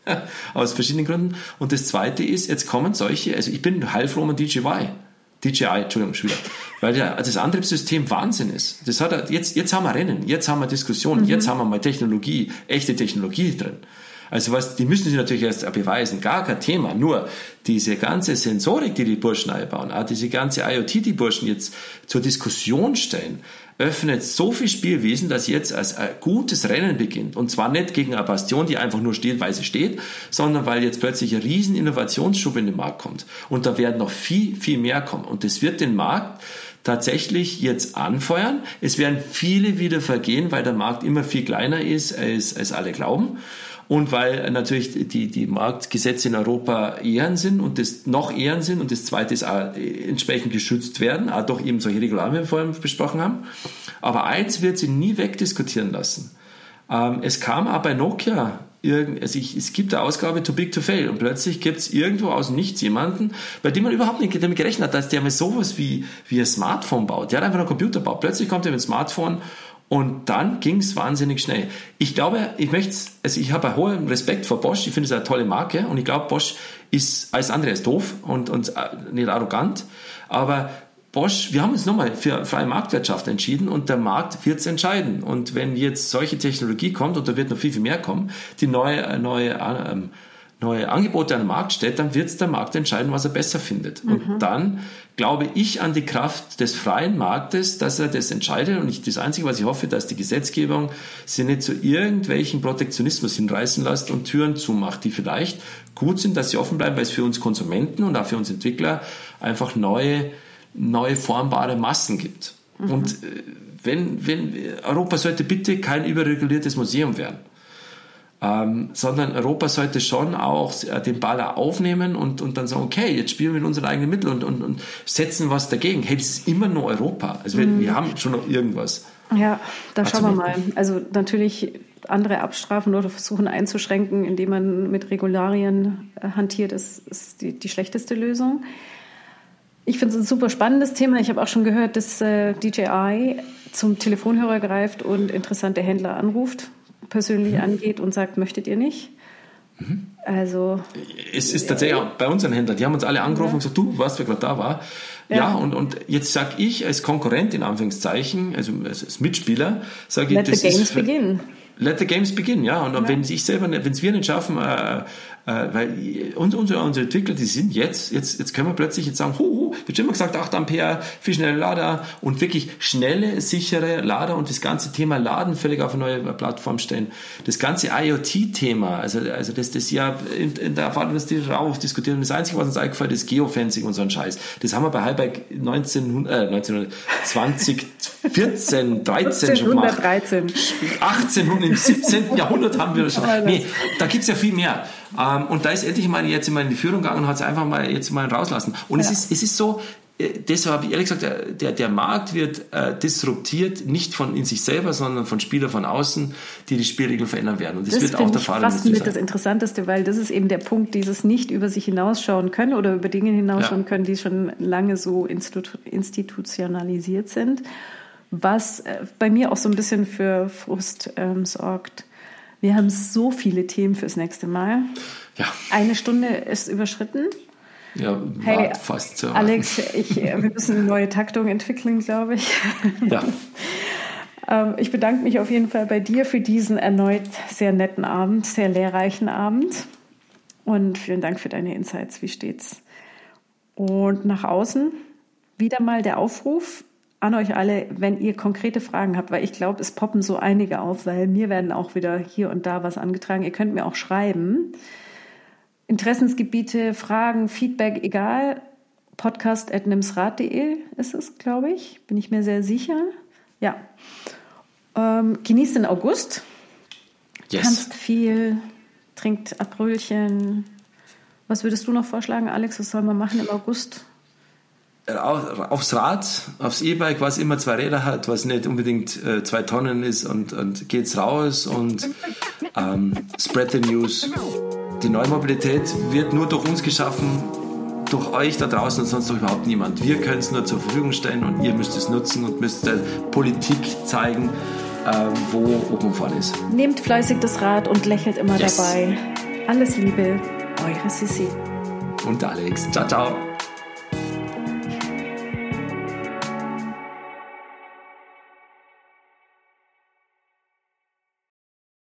Aus verschiedenen Gründen. Und das zweite ist, jetzt kommen solche, also ich bin heilfroh mit D J Y. D J I, Entschuldigung, schon wieder. Weil der, das Antriebssystem Wahnsinn ist. Das hat, jetzt, jetzt haben wir Rennen, jetzt haben wir Diskussionen, mhm. jetzt haben wir mal Technologie, echte Technologie drin. Also was, die müssen sie natürlich erst beweisen, gar kein Thema. Nur diese ganze Sensorik, die die Burschen einbauen, auch diese ganze IoT, die Burschen jetzt zur Diskussion stellen, öffnet so viel Spielwiesen, dass jetzt als ein gutes Rennen beginnt. Und zwar nicht gegen eine Bastion, die einfach nur steht, weil sie steht, sondern weil jetzt plötzlich ein riesen Innovationsschub in den Markt kommt. Und da werden noch viel, viel mehr kommen. Und das wird den Markt tatsächlich jetzt anfeuern. Es werden viele wieder vergehen, weil der Markt immer viel kleiner ist, als, als alle glauben. Und weil natürlich die, die Marktgesetze in Europa ehren sind und das noch ehren sind und das zweite ist auch entsprechend geschützt werden, auch durch eben solche Regularien, wie wir vorhin besprochen haben. Aber eins wird sie nie wegdiskutieren lassen. Ähm, es kam auch bei Nokia, irgend, also ich, es gibt eine Ausgabe Too Big to Fail und plötzlich gibt es irgendwo aus nichts jemanden, bei dem man überhaupt nicht damit gerechnet hat, dass der mal sowas wie, wie ein Smartphone baut. Der hat einfach einen Computer gebaut. Plötzlich kommt er mit dem Smartphone. Und dann ging es wahnsinnig schnell. Ich glaube, ich möchte, also ich habe einen hohen Respekt vor Bosch. Ich finde es eine tolle Marke und ich glaube, Bosch ist alles andere als doof und, und nicht arrogant. Aber Bosch, wir haben uns nochmal für freie Marktwirtschaft entschieden und der Markt wird es entscheiden. Und wenn jetzt solche Technologie kommt und da wird noch viel, viel mehr kommen, die neue, neue, ähm, neue Angebote an den Markt stellt, dann wird es der Markt entscheiden, was er besser findet. Mhm. Und dann glaube ich an die Kraft des freien Marktes, dass er das entscheidet. Und ich, das Einzige, was ich hoffe, dass die Gesetzgebung sie nicht zu irgendwelchen Protektionismus hinreißen lässt und Türen zumacht, die vielleicht gut sind, dass sie offen bleiben, weil es für uns Konsumenten und auch für uns Entwickler einfach neue, neue formbare Massen gibt. Mhm. Und wenn, wenn Europa sollte bitte kein überreguliertes Museum werden. Ähm, sondern Europa sollte schon auch äh, den Ball aufnehmen und, und dann sagen, okay, jetzt spielen wir mit unseren eigenen Mitteln und, und, und setzen was dagegen. Hey, das ist immer nur Europa. Also wir, mhm. wir haben schon noch irgendwas. Ja, da schauen wir mal. Also natürlich andere abstrafen oder versuchen einzuschränken, indem man mit Regularien hantiert, ist, ist die, die schlechteste Lösung. Ich finde es ein super spannendes Thema. Ich habe auch schon gehört, dass äh, D J I zum Telefonhörer greift und interessante Händler anruft, persönlich mhm. angeht und sagt, möchtet ihr nicht? Mhm. Also es ist tatsächlich auch bei unseren Händlern, die haben uns alle angerufen ja. und gesagt, du weißt, wer gerade da war. Ja, ja und, und jetzt sage ich als Konkurrent in Anführungszeichen, also als Mitspieler, sage ich, Let das the games ist... begin. Let the games begin, ja. Und ja. wenn ich selber, wenn es wir nicht schaffen, äh, äh, weil uns, unsere, unsere Entwickler, die sind jetzt, jetzt, jetzt können wir plötzlich jetzt sagen, hu, hu, wird schon immer gesagt, acht Ampere, viel schnelle Lader und wirklich schnelle, sichere Lader und das ganze Thema Laden völlig auf eine neue Plattform stellen. Das ganze IoT-Thema, also, also das, das ja in, in der Erfahrungsindustrie rauf diskutiert. Und das Einzige, was uns eingefallen ist, ist Geofencing und so ein Scheiß. Das haben wir bei Halbike neunzehnhundert, äh, neunzehnhundert, zwanzig vierzehn, dreizehn schon gemacht. achtzehnhundert, im siebzehnten Jahrhundert haben wir schon. Nee, da gibt's ja viel mehr. Ähm, und da ist endlich mal jetzt mal in die Führung gegangen und hat es einfach mal jetzt mal rauslassen. Und ja. es ist, es ist so, äh, deshalb habe ich ehrlich gesagt, der, der Markt wird äh, disruptiert, nicht von in sich selber, sondern von Spielern von außen, die die Spielregeln verändern werden. Und das, das wird auch der Fall sein. Das ist mit das Interessanteste, weil das ist eben der Punkt, dieses nicht über sich hinausschauen können oder über Dinge hinausschauen ja. können, die schon lange so institu- institutionalisiert sind. Was äh, bei mir auch so ein bisschen für Frust ähm, sorgt. Wir haben so viele Themen fürs nächste Mal. Ja. Eine Stunde ist überschritten. Ja, hey, fast so. Alex, ich, wir müssen eine neue Taktung entwickeln, glaube ich. Ja. ähm, ich bedanke mich auf jeden Fall bei dir für diesen erneut sehr netten Abend, sehr lehrreichen Abend. Und vielen Dank für deine Insights. Wie steht's? Und nach außen wieder mal der Aufruf an euch alle, wenn ihr konkrete Fragen habt, weil ich glaube, es poppen so einige auf, weil mir werden auch wieder hier und da was angetragen. Ihr könnt mir auch schreiben. Interessensgebiete, Fragen, Feedback, egal. podcast at nimsrad punkt de ist es, glaube ich. Bin ich mir sehr sicher. Ja. Ähm, genießt den August. Yes. Tanzt viel, trinkt Abrölchen. Was würdest du noch vorschlagen, Alex? Was sollen wir machen im August? Aufs Rad, aufs E-Bike, was immer zwei Räder hat, was nicht unbedingt äh, zwei Tonnen ist und, und geht's raus und ähm, spread the news. Die Neumobilität wird nur durch uns geschaffen, durch euch da draußen und sonst durch überhaupt niemand. Wir können es nur zur Verfügung stellen und ihr müsst es nutzen und müsst der Politik zeigen, äh, wo oben und vorne ist. Nehmt fleißig das Rad und lächelt immer yes. dabei. Alles Liebe, eure Sissi. Und Alex. Ciao, ciao.